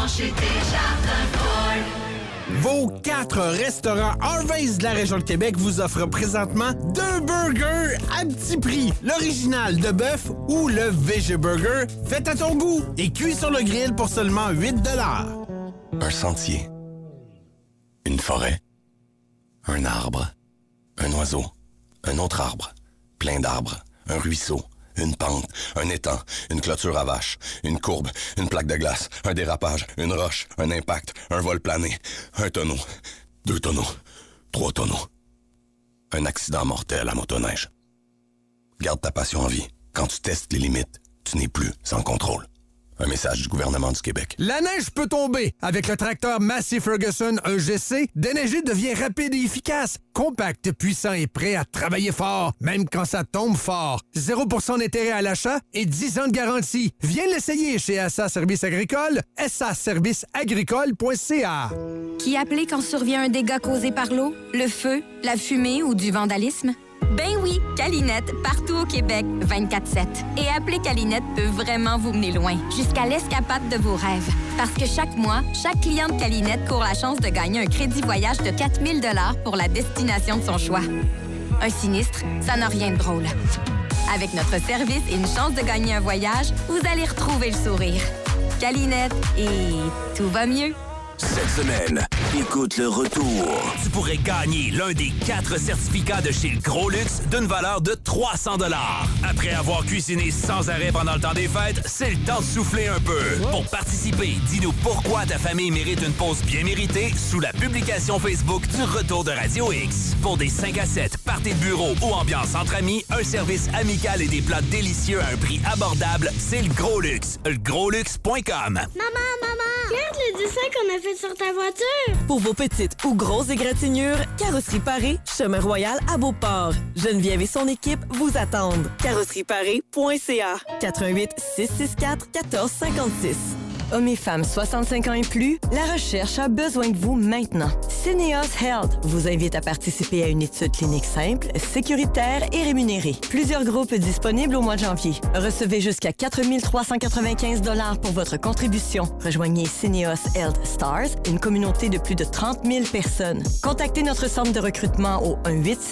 Vos 4 restaurants Harvey's de la région de Québec vous offrent présentement 2 burgers à petit prix. L'original de bœuf ou le Veggie Burger, fait à ton goût et cuit sur le grill pour seulement 8 $. Un sentier. Une forêt. Un arbre. Un oiseau. Un autre arbre. Plein d'arbres. Un ruisseau. Une pente, un étang, une clôture à vache, une courbe, une plaque de glace, un dérapage, une roche, un impact, un vol plané, un tonneau, 2 tonneaux, 3 tonneaux. Un accident mortel à motoneige. Garde ta passion en vie. Quand tu testes les limites, tu n'es plus sans contrôle. Un message du gouvernement du Québec. La neige peut tomber. Avec le tracteur Massey Ferguson 1GC, déneiger devient rapide et efficace. Compact, puissant et prêt à travailler fort, même quand ça tombe fort. 0% d'intérêt à l'achat et 10 ans de garantie. Viens l'essayer chez SA Services Agricoles, saserviceagricole.ca. Qui appeler quand survient un dégât causé par l'eau, le feu, la fumée ou du vandalisme? Ben oui, Calinette, partout au Québec, 24/7. Et appeler Calinette peut vraiment vous mener loin, jusqu'à l'escapade de vos rêves. Parce que chaque mois, chaque client de Calinette court la chance de gagner un crédit voyage de 4 000 $ pour la destination de son choix. Un sinistre, ça n'a rien de drôle. Avec notre service et une chance de gagner un voyage, vous allez retrouver le sourire. Calinette, et tout va mieux. Cette semaine, écoute le retour. Tu pourrais gagner l'un des 4 certificats de chez le Gros Luxe d'une valeur de 300 $. Après avoir cuisiné sans arrêt pendant le temps des fêtes, c'est le temps de souffler un peu. Pour participer, dis-nous pourquoi ta famille mérite une pause bien méritée sous la publication Facebook du Retour de Radio X. Pour des 5 à 7, parties de bureau ou ambiance entre amis, un service amical et des plats délicieux à un prix abordable, c'est le Gros Luxe. legrosluxe.com. Maman! Regarde le dessin qu'on a fait sur ta voiture! Pour vos petites ou grosses égratignures, Carrosserie Parée, Chemin Royal à Beauport. Geneviève et son équipe vous attendent. carrosserieparée.ca 88 664 1456. Hommes et femmes 65 ans et plus, la recherche a besoin de vous maintenant. Syneos Health vous invite à participer à une étude clinique simple, sécuritaire et rémunérée. Plusieurs groupes disponibles au mois de janvier. Recevez jusqu'à 4 395 $ pour votre contribution. Rejoignez Syneos Health Stars, une communauté de plus de 30 000 personnes. Contactez notre centre de recrutement au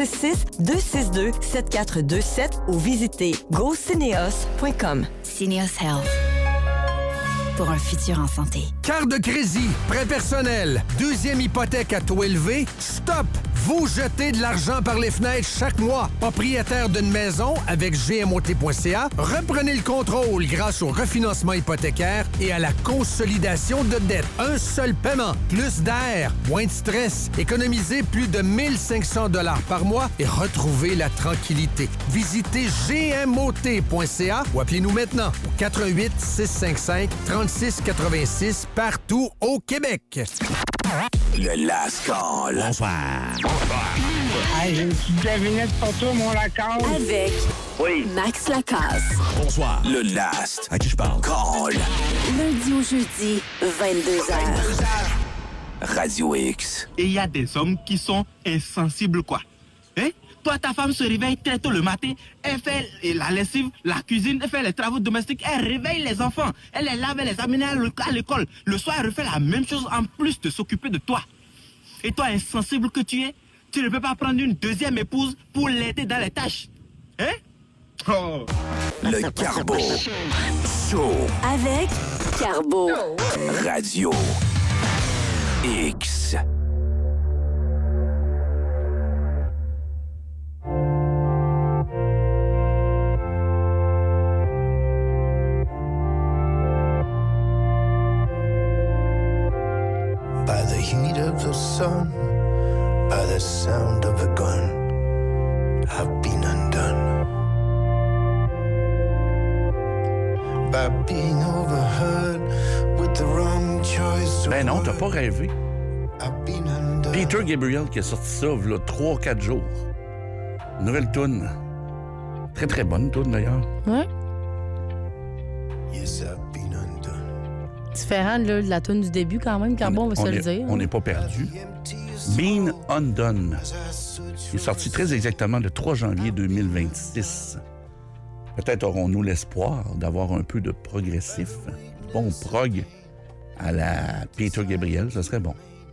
1-866-262-7427 ou visitez gosyneos.com. Syneos Health. Pour un futur en santé. Carte de crédit, prêt personnel, deuxième hypothèque à taux élevé, stop! Vous jetez de l'argent par les fenêtres chaque mois. Propriétaire d'une maison avec gmot.ca, reprenez le contrôle grâce au refinancement hypothécaire et à la consolidation de dettes. Un seul paiement, plus d'air, moins de stress. Économisez plus de 1500 $ par mois et retrouvez la tranquillité. Visitez gmot.ca ou appelez-nous maintenant au 88 655 36 86 partout au Québec. Le Last Call. Bonsoir. Hey, j'ai une petite devinette pour toi, mon Lacasse. Avec Max Lacasse. Bonsoir. Le Last. À qui je parle? Call. Lundi au jeudi, 22h. Radio X. Et il y a des hommes qui sont insensibles, quoi. Hein? Toi, ta femme se réveille très tôt le matin, elle fait la lessive, la cuisine, elle fait les travaux domestiques, elle réveille les enfants, elle les lave, elle les amène à l'école. Le soir, elle refait la même chose en plus de s'occuper de toi. Et toi, insensible que tu es, tu ne peux pas prendre une deuxième épouse pour l'aider dans les tâches. Hein? Oh. Le Carbo Show. Avec Carbo. Radio X. By the heat of the sun, by the sound of a gun, I've been undone. By being overheard with the wrong choice. Ben non, t'as pas rêvé. Peter Gabriel qui a sorti ça il y a 3-4 jours. Nouvelle toune. Très, très bonne toune, d'ailleurs. Ouais. Yes, I've been undone. Différent là, de la toune du début, quand même, Carbo, on va se le dire. On n'est pas perdu. Been Undone. Il est sorti très exactement le 3 janvier 2026. Peut-être aurons-nous l'espoir d'avoir un peu de progressif. Bon prog à la Peter Gabriel, ce serait bon.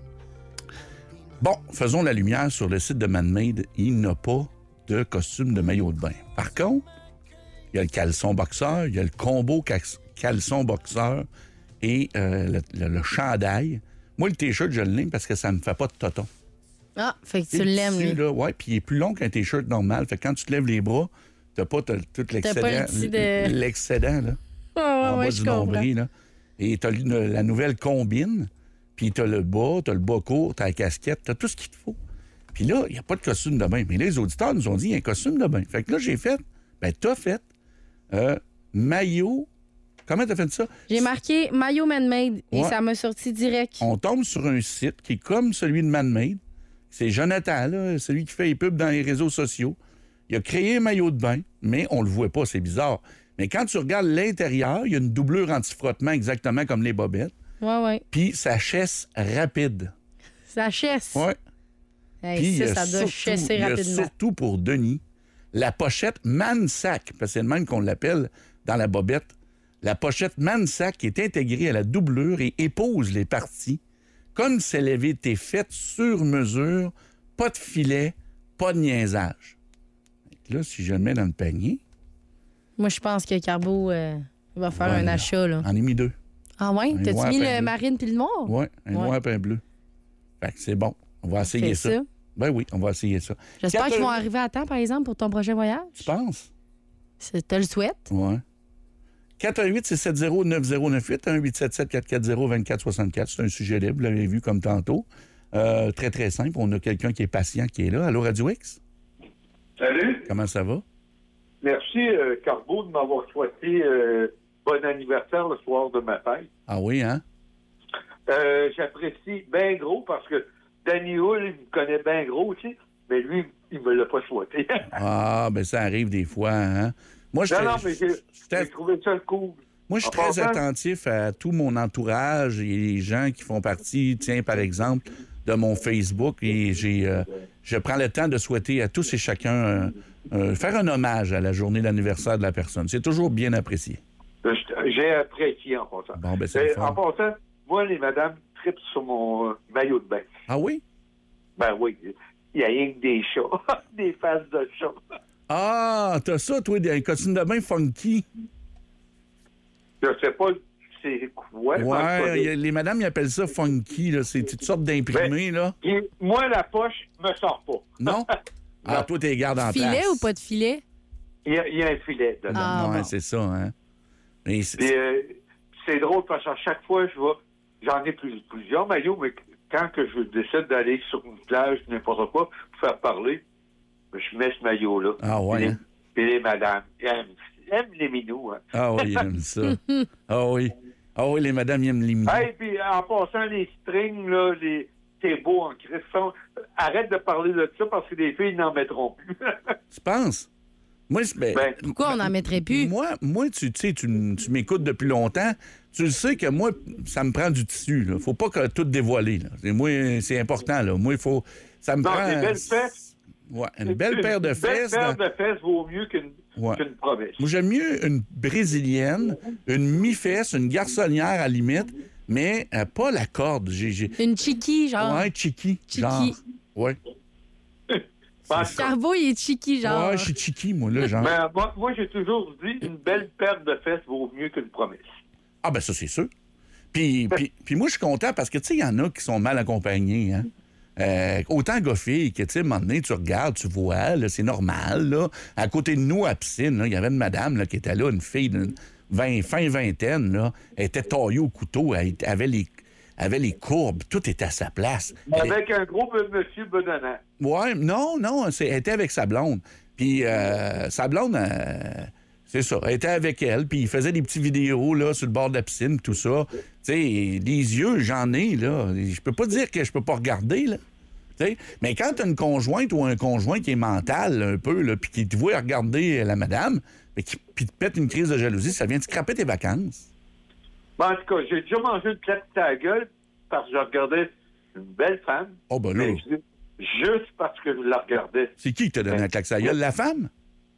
Bon, faisons la lumière sur le site de Man-Made. Il n'a pas de costume de maillot de bain. Par contre, il y a le caleçon boxeur, il y a le combo caleçon boxeur et le chandail. Moi, le T-shirt, je l'aime parce que ça me fait pas de toton. Ah, fait que tu l'aimes, lui. Oui, puis il est plus long qu'un T-shirt normal. Fait que quand tu te lèves les bras, t'as tout l'excédent. T'as pas le petit de... L'excédent, là. En bas du nombril, là. Et t'as la nouvelle combine, puis t'as le bas court, t'as la casquette, t'as tout ce qu'il te faut. Puis là, il n'y a pas de costume de bain. Mais les auditeurs nous ont dit, il y a un costume de bain. Fait que là, j'ai fait, t'as fait maillot. Comment t'as fait ça? J'ai marqué maillot Man-Made et ça m'a sorti direct. On tombe sur un site qui est comme celui de Man-Made. C'est Jonathan, là, celui qui fait les pubs dans les réseaux sociaux. Il a créé un maillot de bain, mais on le voit pas, c'est bizarre. Mais quand tu regardes l'intérieur, il y a une doublure anti-frottement exactement comme les bobettes. Ouais. Puis ça chesse rapide. Ça chesse? Oui. Hey, ça doit chesser rapidement. Il y a surtout pour Denis, la pochette Man-Sac, parce que c'est le même qu'on l'appelle dans la bobette. La pochette Man-Sac qui est intégrée à la doublure et épouse les parties, comme si elle avait été faite sur mesure, pas de filet, pas de niaisage. Là, si je le mets dans le panier... Moi, je pense que Carbo va faire un achat. Là. En ai mis 2. Ah ouais? T'as-tu mis le marine puis le noir? Oui, un noir et un bleu. Fait que c'est bon. On va essayer ça. Ben oui, on va essayer ça. J'espère qu'ils vont arriver à temps, par exemple, pour ton prochain voyage. Tu penses? Te le souhaite? Oui. 418-670-9098, 1-877-440-2464. C'est un sujet libre, vous l'avez vu comme tantôt. Très, très simple. On a quelqu'un qui est patient qui est là. Allô, Radio X? Salut. Comment ça va? Merci, Carbo, de m'avoir souhaité bon anniversaire le soir de ma fête. Ah oui, hein? J'apprécie bien gros parce que Danny Hull, il me connaît bien gros, tu sais, mais lui, il me l'a pas souhaité. Ah, ben ça arrive des fois, hein? Moi, j'ai trouvé ça cool. Moi, je suis très attentif à tout mon entourage et les gens qui font partie, tiens, par exemple, de mon Facebook. Et je prends le temps de souhaiter à tous et chacun faire un hommage à la journée d'anniversaire de la personne. C'est toujours bien apprécié. J'ai apprécié en passant. Bon, ben c'est en passant, moi, les madames tripent sur mon maillot de bain. Ah oui? Ben oui. Il y a rien que des chats. Des faces de chats. Ah, t'as ça, toi, un costume de bain funky. Je sais pas c'est quoi. Ouais, les madames, ils appellent ça funky, là. C'est toutes sortes d'imprimés, là. Et moi, la poche me sort pas. Non? Ah, toi, t'es gardes en place. Filet ou pas de filet? Il y a un filet dedans. Ah, ouais, bon. c'est ça, hein. Mais c'est drôle parce qu'à chaque fois, j'en ai plusieurs maillots, mais quand que je décide d'aller sur une plage, n'importe quoi, pour faire parler, je mets ce maillot-là. Ah ouais, hein? Puis les madames, ils aiment les minous. Hein. Ah oui, ils aiment ça. Ah oui. Ah oui, les madames, ils aiment les minous. Hey, puis en passant, les strings, là, c'est beau en Christ. Arrête de parler de ça parce que les filles n'en mettront plus. Tu penses? Moi, pourquoi on n'en mettrait plus? Moi, tu sais, tu m'écoutes depuis longtemps. Tu le sais que moi, ça me prend du tissu. Là. Faut pas que tout dévoiler. Là. Moi, c'est important. Là. Moi, il faut. Ça me prend. Des belles fesses. Ouais, une belle paire de fesses. Une belle paire de fesses vaut mieux qu'une promesse. Moi, j'aime mieux une brésilienne, une mi-fesse, une garçonnière à la limite, mais pas la corde. Une chiqui, genre. Ouais, chiqui. Genre. Ouais. Carbo, il est chiqui, genre. Ouais, je suis chiqui, moi, là, genre. Mais moi, j'ai toujours dit une belle paire de fesses vaut mieux qu'une promesse. Ah, ben ça, c'est sûr. Puis moi, je suis content parce que, tu sais, il y en a qui sont mal accompagnés, hein. Autant gars-filles que, tu sais, à un moment donné, tu regardes, tu vois, là, c'est normal, là. À côté de nous, à la piscine, il y avait une madame là, qui était là, une fille de fin vingtaine, là. Elle était taillée au couteau, elle avait les courbes, tout était à sa place. Avec un gros monsieur bedonnant. Ouais, non, elle était avec sa blonde. Puis sa blonde, c'est ça, elle était avec elle, puis il faisait des petites vidéos, là, sur le bord de la piscine, tout ça. Tu sais, les yeux, j'en ai, là. Je peux pas dire que je peux pas regarder, là. T'sais? Mais quand t'as une conjointe ou un conjoint qui est mental, un peu, là, puis qui te voit regarder la madame, puis te pète une crise de jalousie, ça vient te scraper tes vacances. Ben, en tout cas, j'ai déjà mangé une claque de ta gueule parce que je regardais une belle femme. Oh, ben là. Juste parce que je la regardais. C'est qui t'a donné la claque de gueule? La femme?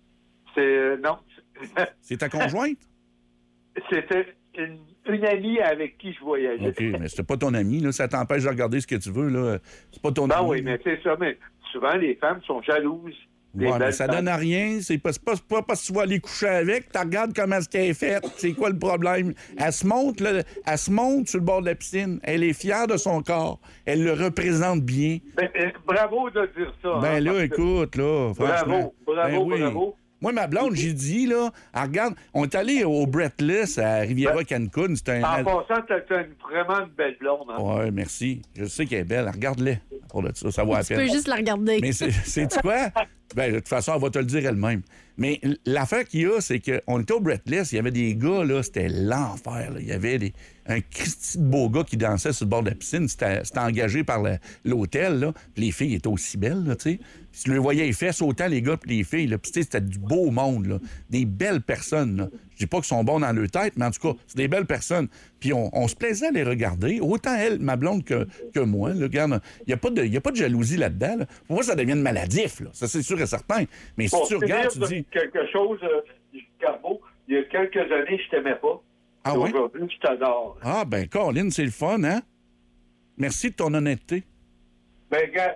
Non. C'est ta conjointe? C'était une amie avec qui je voyageais. OK, mais c'était pas ton amie, là. Ça t'empêche de regarder ce que tu veux, là. C'est pas ton amie. Oui, mais c'est ça. Mais souvent, les femmes sont jalouses. Ouais, mais ça donne à rien. C'est pas parce que tu vas aller coucher avec. Tu regardes comment est-ce qu'elle est faite. C'est quoi le problème? Elle se monte sur le bord de la piscine. Elle est fière de son corps. Elle le représente bien. Bravo de dire ça. Ben là, écoute, là, franchement. Bravo. Moi, ma blonde, j'ai dit, là, elle regarde, on est allé au Breathless à Riviera-Cancun. C'était en passant, t'as vraiment une belle blonde. Hein? Oui, merci. Je sais qu'elle est belle. Regarde-la. Pour ça vaut la peine. Tu peux juste la regarder. Mais c'est-tu quoi? Ben, de toute façon, elle va te le dire elle-même. Mais l'affaire qu'il y a, c'est qu'on était au Breathless, il y avait des gars, là, c'était l'enfer. Là. Il y avait un Christy de beau gars qui dansait sur le bord de la piscine. C'était engagé par l'hôtel, là. Puis les filles étaient aussi belles, là, tu sais. Puis tu les voyais les fesses, autant les gars puis les filles, là. Puis c'était du beau monde, là. Des belles personnes, là. Je dis pas qu'ils sont bons dans leur tête, mais en tout cas, c'est des belles personnes. Puis on se plaisait à les regarder. Autant elle, ma blonde, que moi. Là. Regarde, il n'y a pas de jalousie là-dedans. Là. Pour moi, ça devient maladif, là. Ça, c'est sûr et certain. Mais si tu regardes, tu dis... quelque chose, Carbo, il y a quelques années, je t'aimais pas. Ah oui? Aujourd'hui, je t'adore. Ah, ben, Colin, c'est le fun, hein? Merci de ton honnêteté. Ben, gars,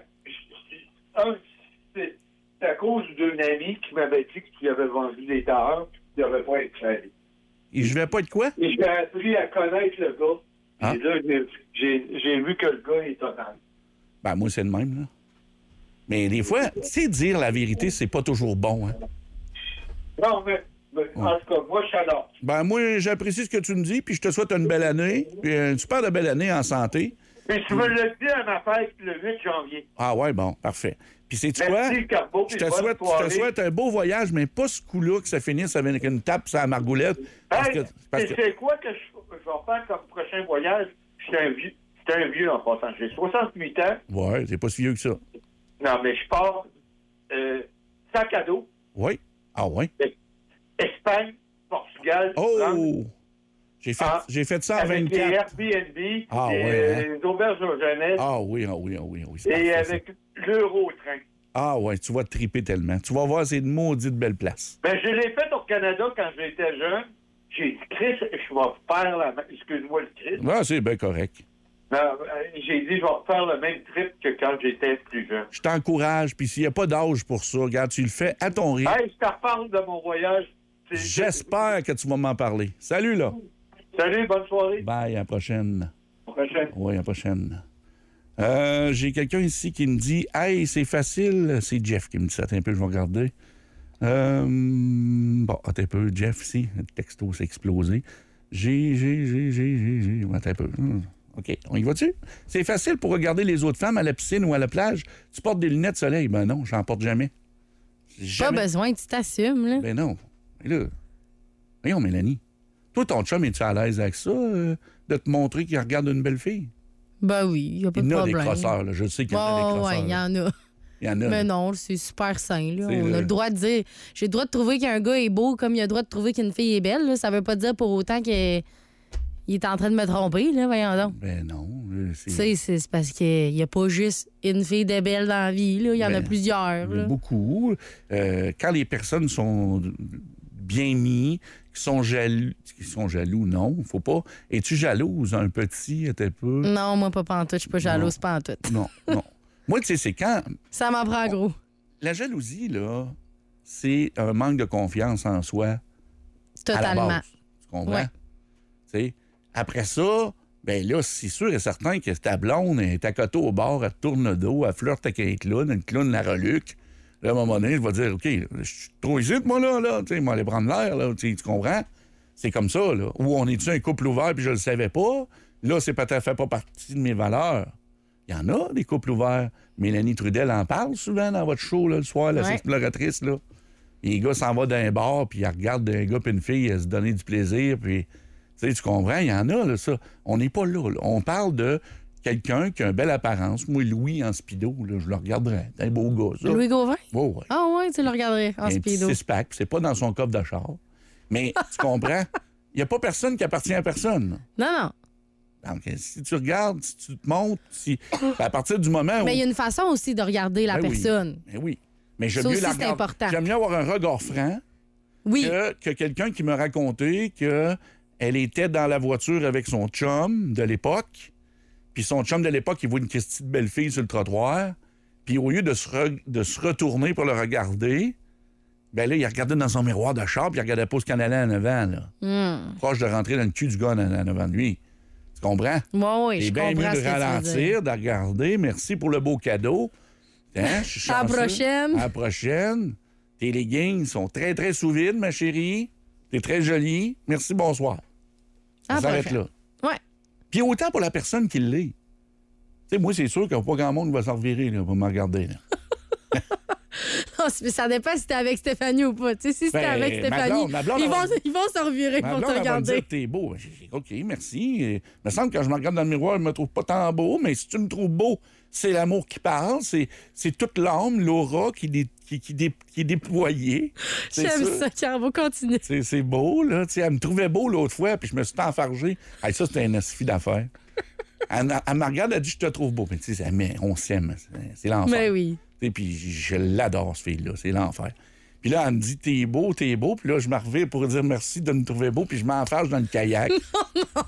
c'est à cause d'une amie qui m'avait dit que tu avais vendu des tailleurs et que tu n'avais pas être clair. Et je vais pas être quoi? Et j'ai appris à connaître le gars. Ah. Et là, j'ai vu que le gars est honnête. Ben, moi, c'est le même, là. Mais des fois, tu sais, dire la vérité, c'est pas toujours bon, hein? Non, mais en tout cas, moi, je t'adore. Ben, moi, j'apprécie ce que tu me dis, puis je te souhaite une belle année, puis une super de belle année en santé. Mais tu veux le dire à ma fête le 8 janvier. Ah ouais, bon, parfait. Puis sais-tu quoi? Carbo, je te souhaite un beau voyage, mais pas ce coup-là que ça finisse avec une tape sur la margoulette. C'est quoi que je vais faire comme prochain voyage? C'est un vieux en passant. J'ai 68 ans. Ouais, c'est pas si vieux que ça. Non, mais je pars sac à dos. Oui. Ah ouais? Espagne, Portugal. Oh! France. J'ai fait ça en 24. Avec les Airbnb, ah, ouais, les auberges de jeunesse. Ah oui. Et avec l'Euro-train. Ah ouais, tu vas te triper tellement. Tu vas voir, c'est une maudite belle place. Ben, je l'ai fait au Canada quand j'étais jeune. J'ai dit, Chris, je vais faire la même... Excuse-moi le Chris. Ah, c'est bien correct. Non, j'ai dit, je vais faire le même trip que quand j'étais plus jeune. Je t'encourage, puis s'il n'y a pas d'âge pour ça, regarde, tu le fais à ton rythme. Hey, je te reparle de mon voyage. J'espère que tu vas m'en parler. Salut, là. Salut, bonne soirée. Bye, à la prochaine. Prochaine. Oui, à la prochaine. J'ai quelqu'un ici qui me dit « Hey, c'est facile. » C'est Jeff qui me dit ça. Attends un peu, je vais regarder. Bon, attends un peu. Jeff, ici. Le texto s'est explosé. Attends un peu. OK, on y va-tu? C'est facile pour regarder les autres femmes à la piscine ou à la plage. Tu portes des lunettes de soleil. Ben non, j'en porte jamais. Pas besoin que tu t'assumes, là. Ben non. Mais là, voyons, Mélanie. Toi, ton chum, es-tu à l'aise avec ça, de te montrer qu'il regarde une belle fille? Ben oui, il n'y a pas de problème. Il y en a des crosseurs, là. Je sais qu'il y en a des crosseurs. Oui, il y en a. Il y en a. Mais non, c'est super sain. Là. On a le droit de dire... J'ai le droit de trouver qu'un gars est beau comme il a le droit de trouver qu'une fille est belle. Là. Ça veut pas dire pour autant qu'il est en train de me tromper, là, voyons donc. Ben non. C'est parce qu'il n'y a pas juste une fille de belle dans la vie. Là. Il y en a plusieurs. Il y en a beaucoup. Quand les personnes sont bien mises, qui sont jaloux, non, faut pas. Es-tu jalouse un petit, un peu? Non, moi, pas pantoute. Je suis pas jalouse, pantoute. Non. Moi, tu sais, c'est quand... Ça m'en prend gros. La jalousie, là, c'est un manque de confiance en soi. Totalement. À la base. Tu comprends? Ouais. Tu sais, après ça, ben là, c'est sûr et certain que ta blonde est à côté au bord, elle tourne le dos, elle flirte avec un clown la reluque. Là, à un moment donné, je vais dire, OK, je suis trop ici, moi, là, tu sais, moi, aller prendre l'air, là, tu comprends? C'est comme ça, là. Ou on est-tu un couple ouvert puis je le savais pas? Là, c'est peut-être pas partie de mes valeurs. Il y en a, des couples ouverts. Mélanie Trudel en parle souvent dans votre show, là, le soir, la exploratrice, là. Les gars s'en vont d'un bar, puis ils regardent un gars et une fille se donner du plaisir, puis... Tu comprends? Il y en a, là, ça. On n'est pas là. On parle de quelqu'un qui a une belle apparence. Moi, Louis en speedo, là, je le regarderais. C'est un beau gars, ça. Louis Gauvin? Oh, ouais. Ah ouais, tu le regarderais en speedo. Un petit six-pack, c'est pas dans son coffre de char. Mais tu comprends? Il n'y a pas personne qui appartient à personne. Non. Donc, si tu regardes, si tu te montres, à partir du moment où... Mais il y a une façon aussi de regarder la personne. Oui. Mais j'aime mieux c'est important. J'aime mieux avoir un regard franc que quelqu'un qui me racontait que elle était dans la voiture avec son chum de l'époque, puis son chum de l'époque, il voit une petite belle fille sur le trottoir, puis au lieu de se retourner pour le regarder, ben là, il regardait dans son miroir de char, puis il regardait pas ce qu'il en allait en avant, là. Proche de rentrer dans le cul du gars en avant de lui. Tu comprends? Oui, je comprends. C'est bien mieux de ralentir, de regarder. Merci pour le beau cadeau. Hein, je suis chanceux. À la prochaine. À la prochaine. Tes leggings sont très, très sous vide, ma chérie. T'es très jolie. Merci, bonsoir. Ça s'arrête là. Ouais. Puis autant pour la personne qui l'est. Tu sais, moi, c'est sûr qu'il n'y a pas grand monde qui va s'en revirer là, pour me regarder. Là. Non, ça dépend si t'es avec Stéphanie ou pas. Tu sais, si c'était avec Stéphanie, ma blonde, ils vont se revirer pour te regarder. Va me dire, t'es beau. OK, merci. Il me semble que quand je me regarde dans le miroir, je me trouve pas tant beau, mais si tu me trouves beau, c'est l'amour qui parle, c'est toute l'âme, l'aura qui est déployée. J'aime ça, Carbo, continue. C'est beau, là. T'sais, elle me trouvait beau l'autre fois, puis je me suis enfargé. Hey, ça, c'était un assuffit d'affaires. Elle me regarde, elle dit, je te trouve beau. Mais tu sais, on s'aime. C'est l'enfer. Mais oui. Puis je l'adore, ce fille-là. C'est l'enfer. Puis là, elle me dit, t'es beau. Puis là, je me reviens pour dire merci de me trouver beau, puis je m'enfarge dans le kayak. Non.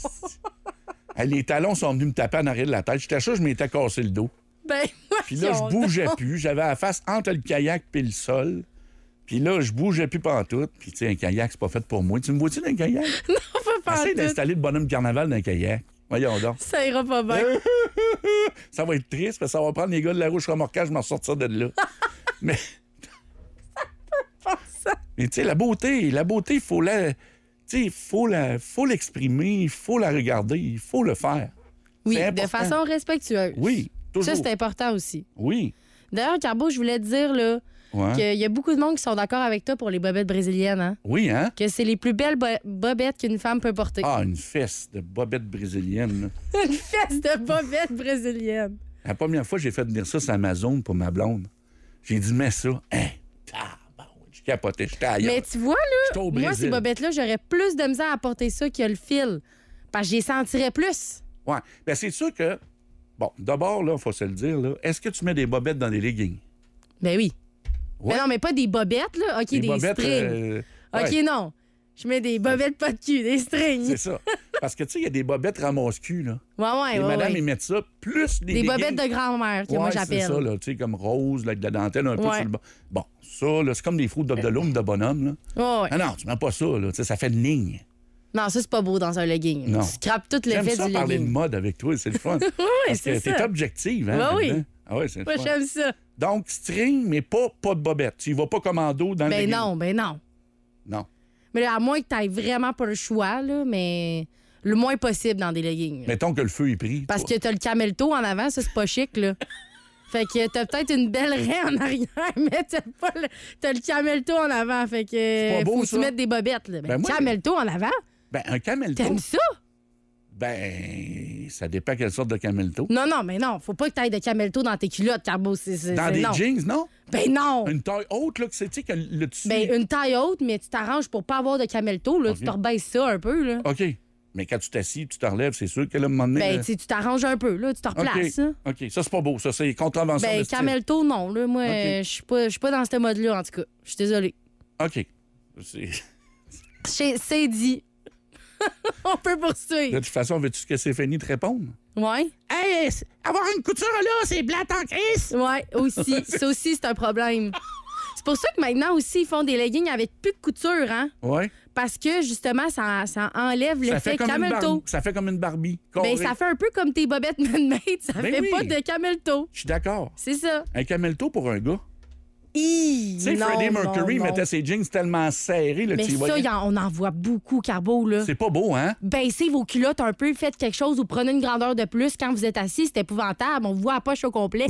Les talons sont venus me taper en arrière de la tête. J'étais sûr que je m'étais cassé le dos. Puis là, je bougeais plus. J'avais la face entre le kayak et le sol. Puis là, je bougeais plus pantoute. Puis tu sais, un kayak, c'est pas fait pour moi. Tu me vois-tu dans un kayak? Non, pas pantoute. Essaye d'installer le bonhomme carnaval dans un kayak. Voyons donc. Ça ira pas bien. Ça va être triste parce que ça va prendre les gars de la rouge remorquage, je m'en sortir de là. Mais... Mais tu sais, la beauté, il faut la... Tu sais, faut l'exprimer, il faut la regarder, il faut le faire. Oui, de façon respectueuse. Oui, toujours. Ça, c'est important aussi. Oui. D'ailleurs, Carbo, je voulais te dire là, qu'il y a beaucoup de monde qui sont d'accord avec toi pour les bobettes brésiliennes. Hein? Oui, hein? Que c'est les plus belles bobettes qu'une femme peut porter. Ah, une fesse de bobettes brésiliennes. Une fesse de bobettes brésiliennes. La première fois, j'ai fait venir ça sur Amazon pour ma blonde. J'ai dit, mets ça. Hein? Je capotais, j'étais ailleurs. Mais tu vois, là, moi, ces bobettes-là, j'aurais plus de misère à porter ça que le fil. Parce que j'y sentirais plus. Oui. Bien, c'est sûr que, bon, d'abord, là, il faut se le dire, là, est-ce que tu mets des bobettes dans des leggings? Ben oui. Ouais. Mais non, mais pas des bobettes, là. OK, des bobettes, strings. OK, non. Je mets des bobettes pas de cul, des strings. C'est ça. Parce que, tu sais, il y a des bobettes ramasse-cul, là. Ouais. Les madames, ils mettent ça, plus des leggings. Bobettes de grand-mère, que moi, j'appelle. C'est ça, là, tu sais, comme rose, là, avec de la dentelle un peu sur le bas. Bon, ça, là, c'est comme des fruits de l'homme de bonhomme, là. Ouais. Non, tu mets pas ça, là. Tu sais, ça fait une ligne. Non, ça, c'est pas beau dans un legging. Non. Tu scrapes tout J'aime l'effet ça du parler de legging. mode avec toi, c'est le fun. Oui, Parce c'est que ça. t'es objective, hein? Oui. là-dedans. Ah oui, c'est le Moi, fun. j'aime ça. Donc, string, mais pas de bobette. Tu y vas pas commando dans le legging. Non. Non. Mais là, à moins que t'aies vraiment pas le choix, là, mais le moins possible dans des leggings. là. Mettons que le feu est pris. Parce toi. que t'as le camel-toe en avant, ça, c'est pas chic, là. Fait que t'as peut-être une belle raie en arrière, mais t'as le camel-toe en avant. Fait que pas beau, faut que ça. tu mettes des bobettes. Là. Ben, moi, camel-toe en avant? Ben, un camel-toe. T'aimes ça? Ben, ça dépend quelle sorte de camel-toe. Non, mais non. Faut pas que t'ailles de camel-toe dans tes culottes, Carbo. Dans des non. jeans, non? Ben non! Une taille haute, là, que c'est, tu sais, que le dessus... Ben, une taille haute, mais tu t'arranges pour pas avoir de camel-toe, là. Ok. Tu te rebaisses ça un peu, là. OK. Mais quand tu t'assis, tu te relèves, c'est sûr que là, à un moment donné... Ben, là- tu t'arranges un peu, là. Tu te replaces, hein. OK, ça, c'est pas beau. Ça, c'est contravention Ben, de style. camel-toe, non, là. Moi, Ok. je suis pas dans ce mode-là, en tout cas. Je suis désolée. OK. C'est dit. On peut poursuivre. De toute façon, veux-tu que Stéphanie te réponde? Ouais. Hey, avoir une couture là, c'est blanc en crise. Ouais, aussi. Ça aussi, c'est un problème. C'est pour ça que maintenant aussi, ils font des leggings avec plus de couture, hein? Ouais. Parce que, justement, ça enlève Ça l'effet fait comme une camel-toe. Barbie. Ça fait comme une Barbie. Ben, carrée. ça fait un peu comme tes bobettes man-made. Ça Ben fait oui. pas de camel-toe. Je suis d'accord. C'est ça. Un camel-toe pour un gars. Tu Tu sais, Freddie Mercury mettait ses jeans tellement serrés, là, Mais tu y ça, voyais. on en voit beaucoup, Carbo, là. C'est pas beau, hein? Baissez vos culottes un peu, faites quelque chose ou prenez une grandeur de plus quand vous êtes assis. C'est épouvantable. On voit la poche au complet.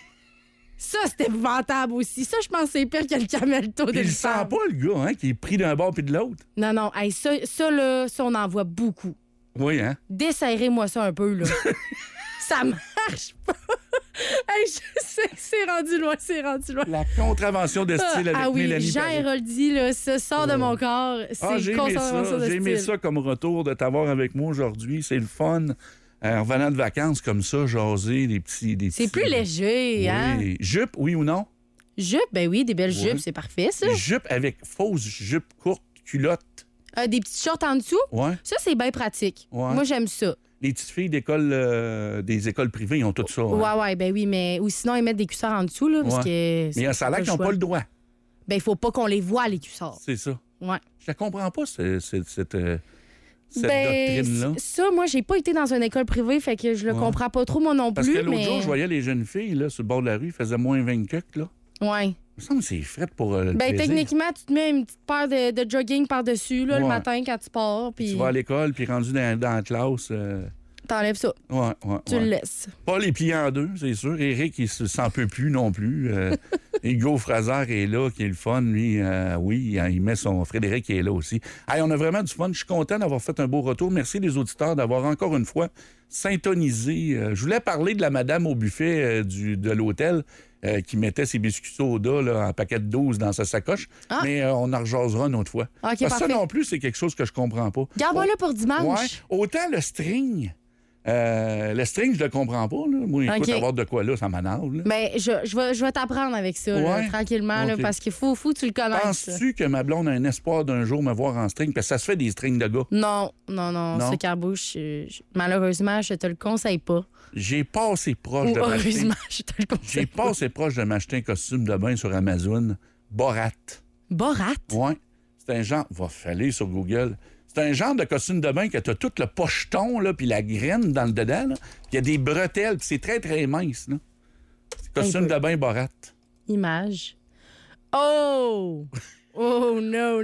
Ça, c'est épouvantable aussi. Ça, je pense que c'est pire que le camel-toe de Puis il sent pas, le gars, hein, qui est pris d'un bord puis de l'autre. Non. Hey, ça, on en voit beaucoup. Oui, hein? Desserrez-moi ça un peu, là. Ça marche pas. Hey, je sais, c'est rendu loin. La contravention de style avec oui, Mélanie Jean Paré. Héroldi, là, ça sort de mon corps. C'est J'ai aimé contravention de ça. J'ai aimé style. ça comme retour de t'avoir avec moi aujourd'hui. C'est le fun. En revenant de vacances comme ça, jaser, des petits... C'est plus léger, hein? Oui. Jupe, oui ou non? Jupe, ben oui, des belles Ouais. jupes, c'est parfait, ça. Jupe avec fausse jupe courte, culotte. Des petites shorts en dessous, Ouais. ça, c'est bien pratique. Ouais. Moi, j'aime ça. Les petites filles d'école, des écoles privées, ils ont tout ça. hein. Ouais, ben oui, mais ou sinon, ils mettent des cuissards en dessous, là, parce Ouais. que... Mais ça a l'air qu'ils n'ont pas le droit. Ben, il faut pas qu'on les voit, les cuissards. C'est ça. Ouais. Je la comprends pas, cette Ben, doctrine-là. ça, moi, j'ai pas été dans une école privée, fait que je le Ouais. comprends pas trop, moi non Parce plus, que l'autre mais... jour, je voyais les jeunes filles là, sur le bord de la rue, ils faisaient moins 20 cucs, là. Ouais. Il me semble que c'est fret pour le Ben, plaisir. techniquement, tu te mets une petite paire de jogging par-dessus, là, le Ouais. matin, quand tu pars, puis Tu vas à l'école, puis rendu dans la classe... t'enlèves ça. Ouais. Tu le laisses. Pas les plier en deux, c'est sûr. Éric, il s'en peut plus non plus. Hugo Fraser est là, qui est le fun. Lui, oui, il met son... Frédéric qui est là aussi. Hey, on a vraiment du fun. Je suis content d'avoir fait un beau retour. Merci les auditeurs d'avoir encore une fois syntonisé. Je voulais parler de la madame au buffet de l'hôtel qui mettait ses biscuits soda là, en paquet de 12 dans sa sacoche. Mais on en rejasera une autre fois. OK, Parce que ça parfait. non plus, c'est quelque chose que je comprends pas. Garde-moi là pour dimanche. Ouais. Autant le string... le string, je le comprends pas. Là. Moi, écoute, OK. avoir de quoi là, ça m'énerve. là. Ben, je vais t'apprendre avec ça, là, Ouais? tranquillement, là, OK. parce qu'il faut que tu le connaisses. Penses-tu que ma blonde a un espoir d'un jour me voir en string? Parce que ça se fait des strings de gars. Non, Non? ce carbouche, malheureusement, je te le conseille pas. J'ai pas assez proche Ou de m'acheter. heureusement, je te le conseille J'ai pas assez proche de m'acheter un costume de bain sur Amazon. Borat. Borat? Ouais. C'est un genre. Va falloir sur Google. C'est un genre de costume de bain que t'as tout le pocheton, là, puis la graine dans le dedans, là. Il y a des bretelles, puis c'est très, très mince, là. C'est costume de bain Borat. Image. Oh! Oh, non.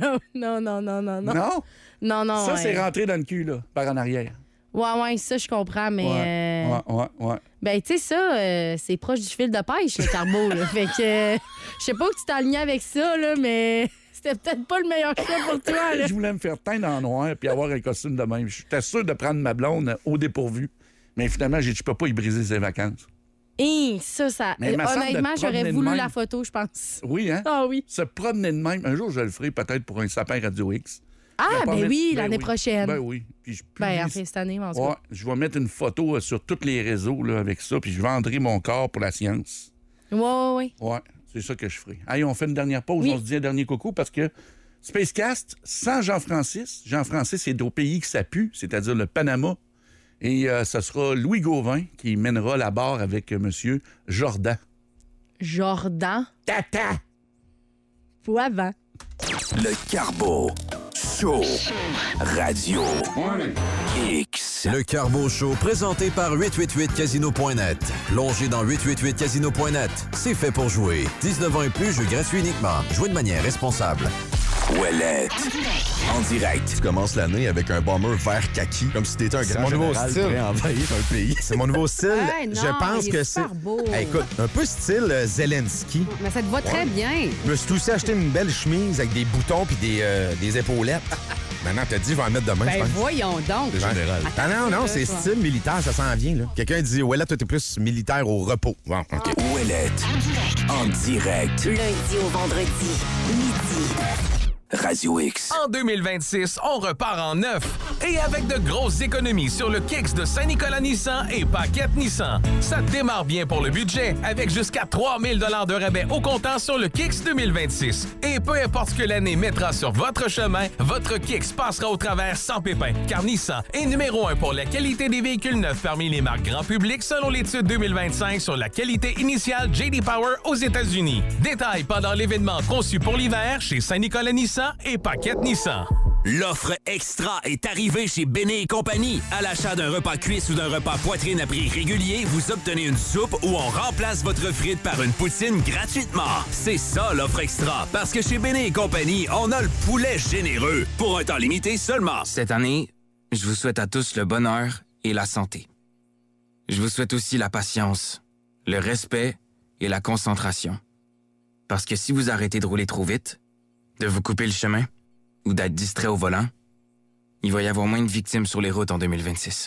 Non? Non, Ça, ouais. c'est rentré dans le cul, là, par en arrière. Ouais, ça, je comprends, mais... Ouais. Ben, tu sais, ça, c'est proche du fil de pêche, le carbo, là. Fait que, je sais pas où tu t'es aligné avec ça, là, mais c'était peut-être pas le meilleur choix pour toi, là. Je voulais me faire teindre en noir puis avoir un costume de même. J'étais sûr de prendre ma blonde au dépourvu. Mais finalement, j'ai dit, je peux pas y briser ses vacances. Hé, ça... Mais il me semble Honnêtement, de te j'aurais promener de voulu même. la photo, je pense. Oui, hein? Ah oui. Se promener de même. Un jour, je le ferai peut-être pour un sapin Radio X. Ah, Je vais pas ben mettre- oui, ben l'année oui. prochaine. Ben oui. Puis je Ben, enfin, cette année, en tout cas. Ouais, je vais mettre une photo sur tous les réseaux là, avec ça, puis je vendrai mon corps pour la science. Ouais. Ouais, c'est ça que je ferai. Allez, on fait une dernière pause, on se dit un dernier coucou parce que Spacecast, sans Jean-Francis, Jean-Francis est au pays que ça pue, c'est-à-dire le Panama. Et ce sera Louis Gauvin qui mènera la barre avec Monsieur Jordan. Jordan? Tata! Faut avant. Le Carbo. Show. Radio X. Le Carbo Show, présenté par 888casino.net. Plongez dans 888casino.net. C'est fait pour jouer. 19 ans et plus, jeu gratuit uniquement. Jouez de manière responsable. Ouellette. En direct. Tu commences l'année avec un bomber vert kaki, comme si t'étais un grand général prêt à envahir un pays. C'est mon nouveau style. Hey, non, je pense il est que super c'est... beau. Hey, écoute, un peu style Zelensky. Mais ça te va très bien. Je me suis aussi acheté une belle chemise avec des boutons puis des épaulettes. Maintenant, t'as dit, je vais en mettre demain, je Ben pense. voyons donc. Le général. Non, c'est style militaire, ça s'en vient, là. Quelqu'un dit, ouais, là, toi, t'es plus militaire au repos. Bon, OK. Ouellette. En direct. Lundi au vendredi, midi. Radio X. En 2026, on repart en neuf et avec de grosses économies sur le Kicks de Saint-Nicolas Nissan et Paquette Nissan. Ça démarre bien pour le budget avec jusqu'à 3000 $ de rabais au comptant sur le Kicks 2026. Et peu importe ce que l'année mettra sur votre chemin, votre Kicks passera au travers sans pépin, car Nissan est numéro 1 pour la qualité des véhicules neufs parmi les marques grand public selon l'étude 2025 sur la qualité initiale J.D. Power aux États-Unis. Détails pendant l'événement conçu pour l'hiver chez Saint-Nicolas Nissan et Paquette Nissan. L'offre extra est arrivée chez Béné et compagnie. À l'achat d'un repas cuisse ou d'un repas poitrine à prix régulier, vous obtenez une soupe où on remplace votre frite par une poutine gratuitement. C'est ça l'offre extra, parce que chez Béné et compagnie, on a le poulet généreux pour un temps limité seulement. Cette année, je vous souhaite à tous le bonheur et la santé. Je vous souhaite aussi la patience, le respect et la concentration. Parce que si vous arrêtez de rouler trop vite, de vous couper le chemin ou d'être distrait au volant, il va y avoir moins de victimes sur les routes en 2026.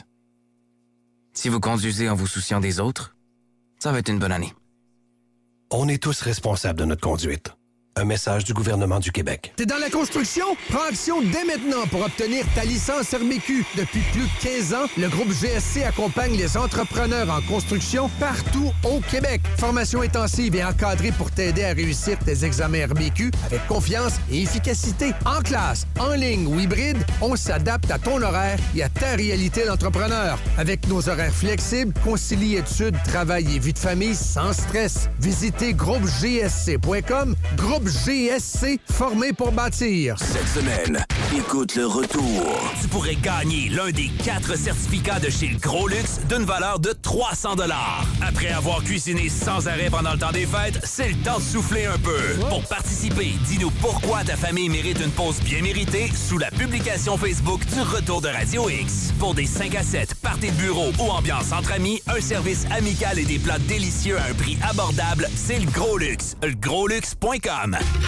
Si vous conduisez en vous souciant des autres, ça va être une bonne année. On est tous responsables de notre conduite. Un message du gouvernement du Québec. T'es dans la construction? Prends action dès maintenant pour obtenir ta licence RMQ. Depuis plus de 15 ans, le groupe GSC accompagne les entrepreneurs en construction partout au Québec. Formation intensive et encadrée pour t'aider à réussir tes examens RMQ avec confiance et efficacité. En classe, en ligne ou hybride, on s'adapte à ton horaire et à ta réalité d'entrepreneur. Avec nos horaires flexibles, concilie études, travail et vie de famille sans stress. Visitez groupegsc.com. Groupe GSC, formé pour bâtir. Cette semaine, écoute le retour. Tu pourrais gagner l'un des 4 certificats de chez le Gros Luxe d'une valeur de 300 $. Après avoir cuisiné sans arrêt pendant le temps des fêtes, c'est le temps de souffler un peu. Pour participer, dis-nous pourquoi ta famille mérite une pause bien méritée sous la publication Facebook du Retour de Radio X. Pour des 5 à 7, parties de bureau ou ambiance entre amis, un service amical et des plats délicieux à un prix abordable, c'est le Gros Luxe. Legrosluxe.com.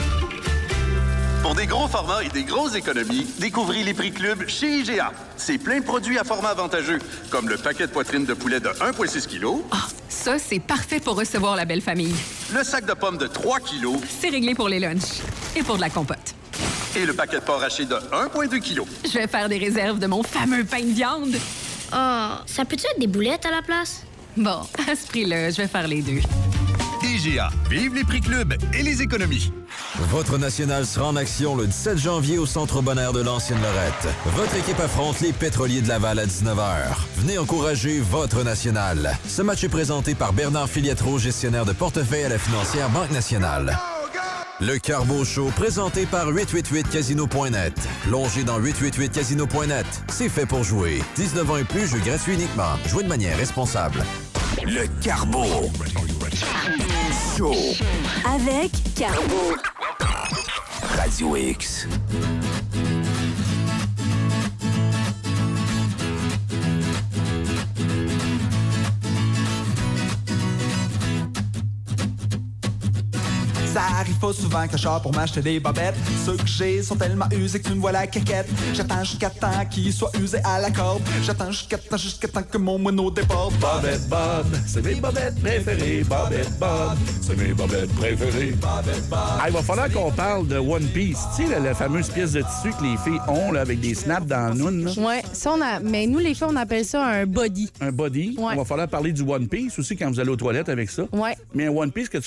Pour des gros formats et des grosses économies, découvrez les prix club chez IGA. C'est plein de produits à format avantageux, comme le paquet de poitrine de poulet de 1,6 kg. Ah, ça, c'est parfait pour recevoir la belle famille. Le sac de pommes de 3 kg. C'est réglé pour les lunchs et pour de la compote. Et le paquet de porc haché de 1,2 kg. Je vais faire des réserves de mon fameux pain de viande. Ah, ça peut-tu être des boulettes à la place? Bon, à ce prix-là, je vais faire les deux. IGA, vive les prix club et les économies. Votre national sera en action le 17 janvier au Centre Bonaire de l'Ancienne-Lorette. Votre équipe affronte les Pétroliers de Laval à 19h. Venez encourager votre national. Ce match est présenté par Bernard Filiatro, gestionnaire de portefeuille à la financière Banque Nationale. Le Carbo Show, présenté par 888casino.net. Plongez dans 888casino.net. C'est fait pour jouer. 19 ans et plus, jeu gratuit uniquement. Jouez de manière responsable. Le Carbo Show. Avec Carbo. Radio X. Ça arrive pas souvent que je sors pour m'acheter des bobettes. Ceux que j'ai sont tellement usés que tu me vois la caquette. J'attends jusqu'à temps qu'ils soient usés à la corde. J'attends jusqu'à temps que mon moineau déborde. Bobette Bob, c'est mes bobettes préférées. Bobette Bob, c'est mes bobettes préférées. Bobette Bob. Ah, il va falloir qu'on parle de One Piece. Tu sais, la fameuse pièce de tissu que les filles ont là, avec des snaps dans la noune. Ouais, ça, mais nous, les filles, on appelle ça un body. Un body. Ouais. On va falloir parler du One Piece aussi quand vous allez aux toilettes avec ça. Ouais. Mais un One Piece que tu